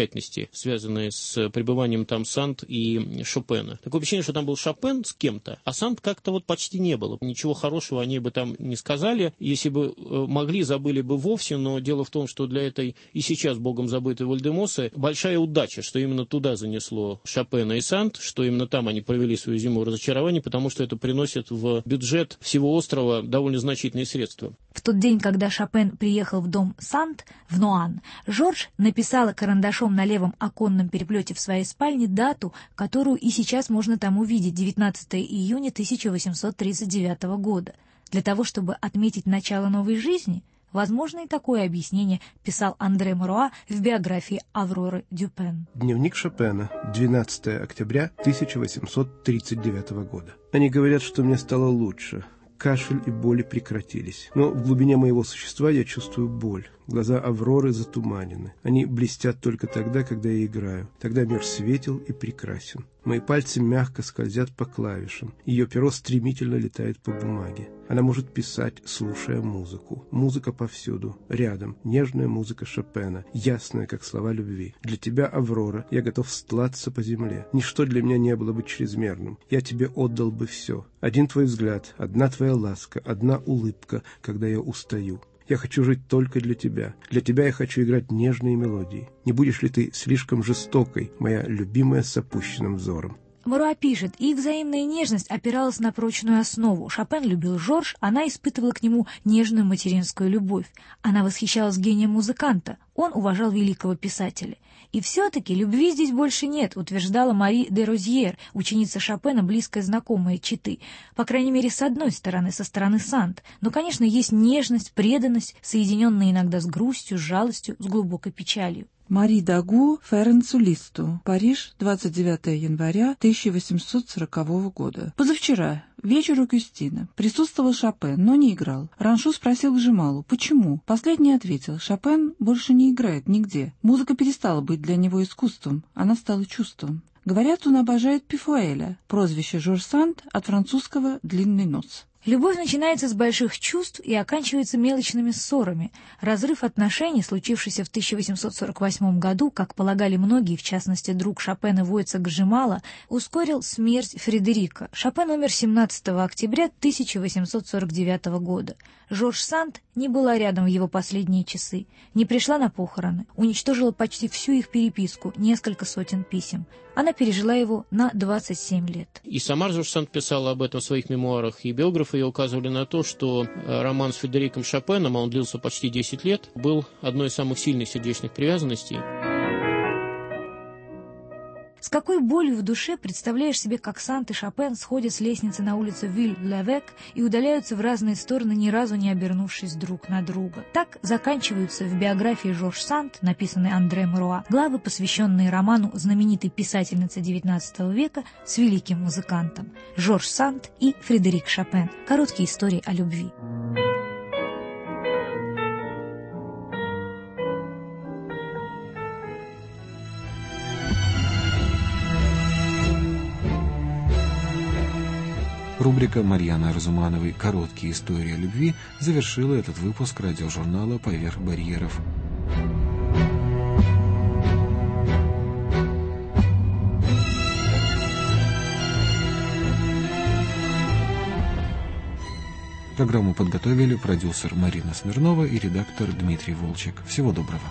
истории, связанные с пребыванием там Санд и Шопена. Такое ощущение, что там был Шопен с кем-то, а Санд как-то вот почти не было. Ничего хорошего они бы там не сказали. Если бы могли, забыли бы вовсе, но дело в том, что для этой и сейчас богом забытой Вальдемосы большая удача, что именно туда занесло Шопена и Санд, что именно там они провели свою зиму разочарований, потому что это приносит в бюджет всего острова довольно значительные средства. В тот день, когда Шопен приехал в дом Санд в Нуан, Жорж написала карандашом на левом оконном переплете в своей спальне дату, которую и сейчас можно там увидеть, девятнадцатого июня тысяча восемьсот тридцать девятого года. Для того, чтобы отметить начало новой жизни, возможно, и такое объяснение писал Андре Моруа в биографии Авроры Дюпен. Дневник Шопена, двенадцатого октября тысяча восемьсот тридцать девятого года. Они говорят, что мне стало лучше. Кашель и боли прекратились. Но в глубине моего существа я чувствую боль. Глаза Авроры затуманены. Они блестят только тогда, когда я играю. Тогда мир светел и прекрасен. Мои пальцы мягко скользят по клавишам. Ее перо стремительно летает по бумаге. Она может писать, слушая музыку. Музыка повсюду, рядом. Нежная музыка Шопена, ясная, как слова любви. Для тебя, Аврора, я готов стлаться по земле. Ничто для меня не было бы чрезмерным. Я тебе отдал бы все. Один твой взгляд, одна твоя ласка, одна улыбка, когда я устаю. Я хочу жить только для тебя. Для тебя я хочу играть нежные мелодии. Не будешь ли ты слишком жестокой, моя любимая с опущенным взором? Моруа пишет, их взаимная нежность опиралась на прочную основу. Шопен любил Жорж, она испытывала к нему нежную материнскую любовь. Она восхищалась гением музыканта, он уважал великого писателя. И все-таки любви здесь больше нет, утверждала Мари де Розьер, ученица Шопена, близкая знакомая четы. По крайней мере, с одной стороны, со стороны Санд. Но, конечно, есть нежность, преданность, соединенные иногда с грустью, с жалостью, с глубокой печалью. Мари Дагу Ференцу Листу. Париж, двадцать девятого января тысяча восемьсот сорокового года. Позавчера, вечер у Кюстина. Присутствовал Шопен, но не играл. Раншу спросил Гжималу, почему? Последний ответил, Шопен больше не играет нигде. Музыка перестала быть для него искусством, она стала чувством. Говорят, он обожает Пифуэля, прозвище Жорж Санд от французского «длинный нос». Любовь начинается с больших чувств и оканчивается мелочными ссорами. Разрыв отношений, случившийся в тысяча восемьсот сорок восьмом году, как полагали многие, в частности друг Шопена Войцех Гжимала, ускорил смерть Фредерика. Шопен умер семнадцатого октября тысяча восемьсот сорок девятого года. Жорж Санд не была рядом в его последние часы, не пришла на похороны, уничтожила почти всю их переписку, несколько сотен писем. Она пережила его на двадцать семь лет. И сама Жорж Санд писала об этом в своих мемуарах, и биографы ее указывали на то, что роман с Фредериком Шопеном, а он длился почти десять лет, был одной из самых сильных сердечных привязанностей. С какой болью в душе представляешь себе, как Санд и Шопен сходят с лестницы на улицу Виль-Левек и удаляются в разные стороны, ни разу не обернувшись друг на друга. Так заканчиваются в биографии Жорж Санд, написанной Андре Моруа, главы, посвященные роману знаменитой писательницы девятнадцатого века с великим музыкантом Жорж Санд и Фредерик Шопен. Короткие истории о любви. Рубрика Марьяны Разумановой «Короткие истории любви» завершила этот выпуск радиожурнала «Поверх барьеров». Программу подготовили продюсер Марина Смирнова и редактор Дмитрий Волчек. Всего доброго.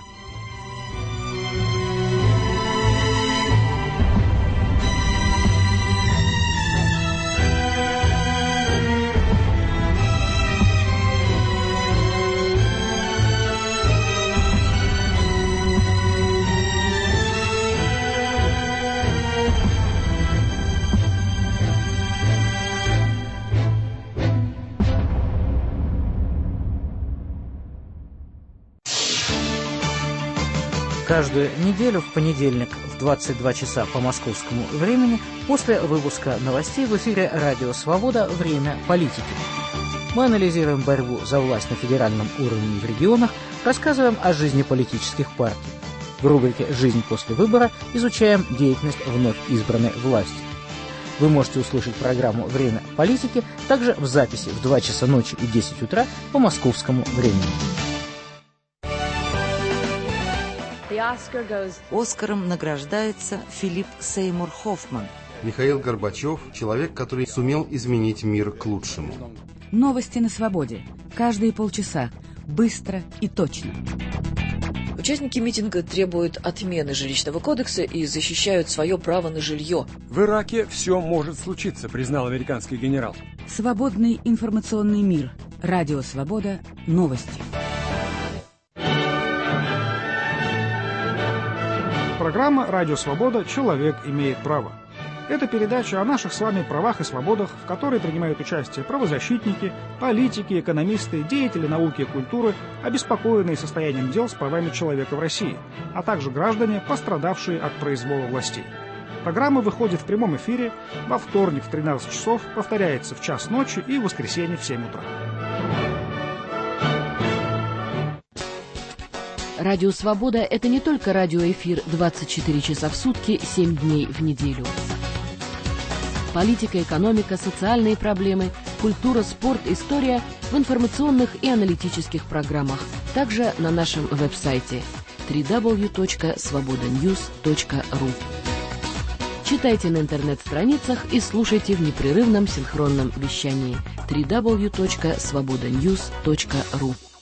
Каждую неделю в понедельник в двадцать два часа по московскому времени после выпуска новостей в эфире «Радио Свобода. Время политики». Мы анализируем борьбу за власть на федеральном уровне и в регионах, рассказываем о жизни политических партий. В рубрике «Жизнь после выбора» изучаем деятельность вновь избранной власти. Вы можете услышать программу «Время политики» также в записи в два часа ночи и десять утра по московскому времени. Оскаром награждается Филипп Сеймур Хоффман. Михаил Горбачев – человек, который сумел изменить мир к лучшему. Новости на свободе. Каждые полчаса. Быстро и точно. Участники митинга требуют отмены жилищного кодекса и защищают свое право на жилье. В Ираке все может случиться, признал американский генерал. Свободный информационный мир. Радио Свобода. Новости. Программа «Радио Свобода. Человек имеет право». Это передача о наших с вами правах и свободах, в которой принимают участие правозащитники, политики, экономисты, деятели науки и культуры, обеспокоенные состоянием дел с правами человека в России, а также граждане, пострадавшие от произвола властей. Программа выходит в прямом эфире во вторник в тринадцать часов, повторяется в час ночи и в воскресенье в семь утра. Радио «Свобода» — это не только радиоэфир двадцать четыре часа в сутки, семь дней в неделю. Политика, экономика, социальные проблемы, культура, спорт, история в информационных и аналитических программах. Также на нашем веб-сайте дабл ю дабл ю дабл ю точка свобода ньюс точка ру. Читайте на интернет-страницах и слушайте в непрерывном синхронном вещании дабл ю дабл ю дабл ю точка свобода ньюс точка ру.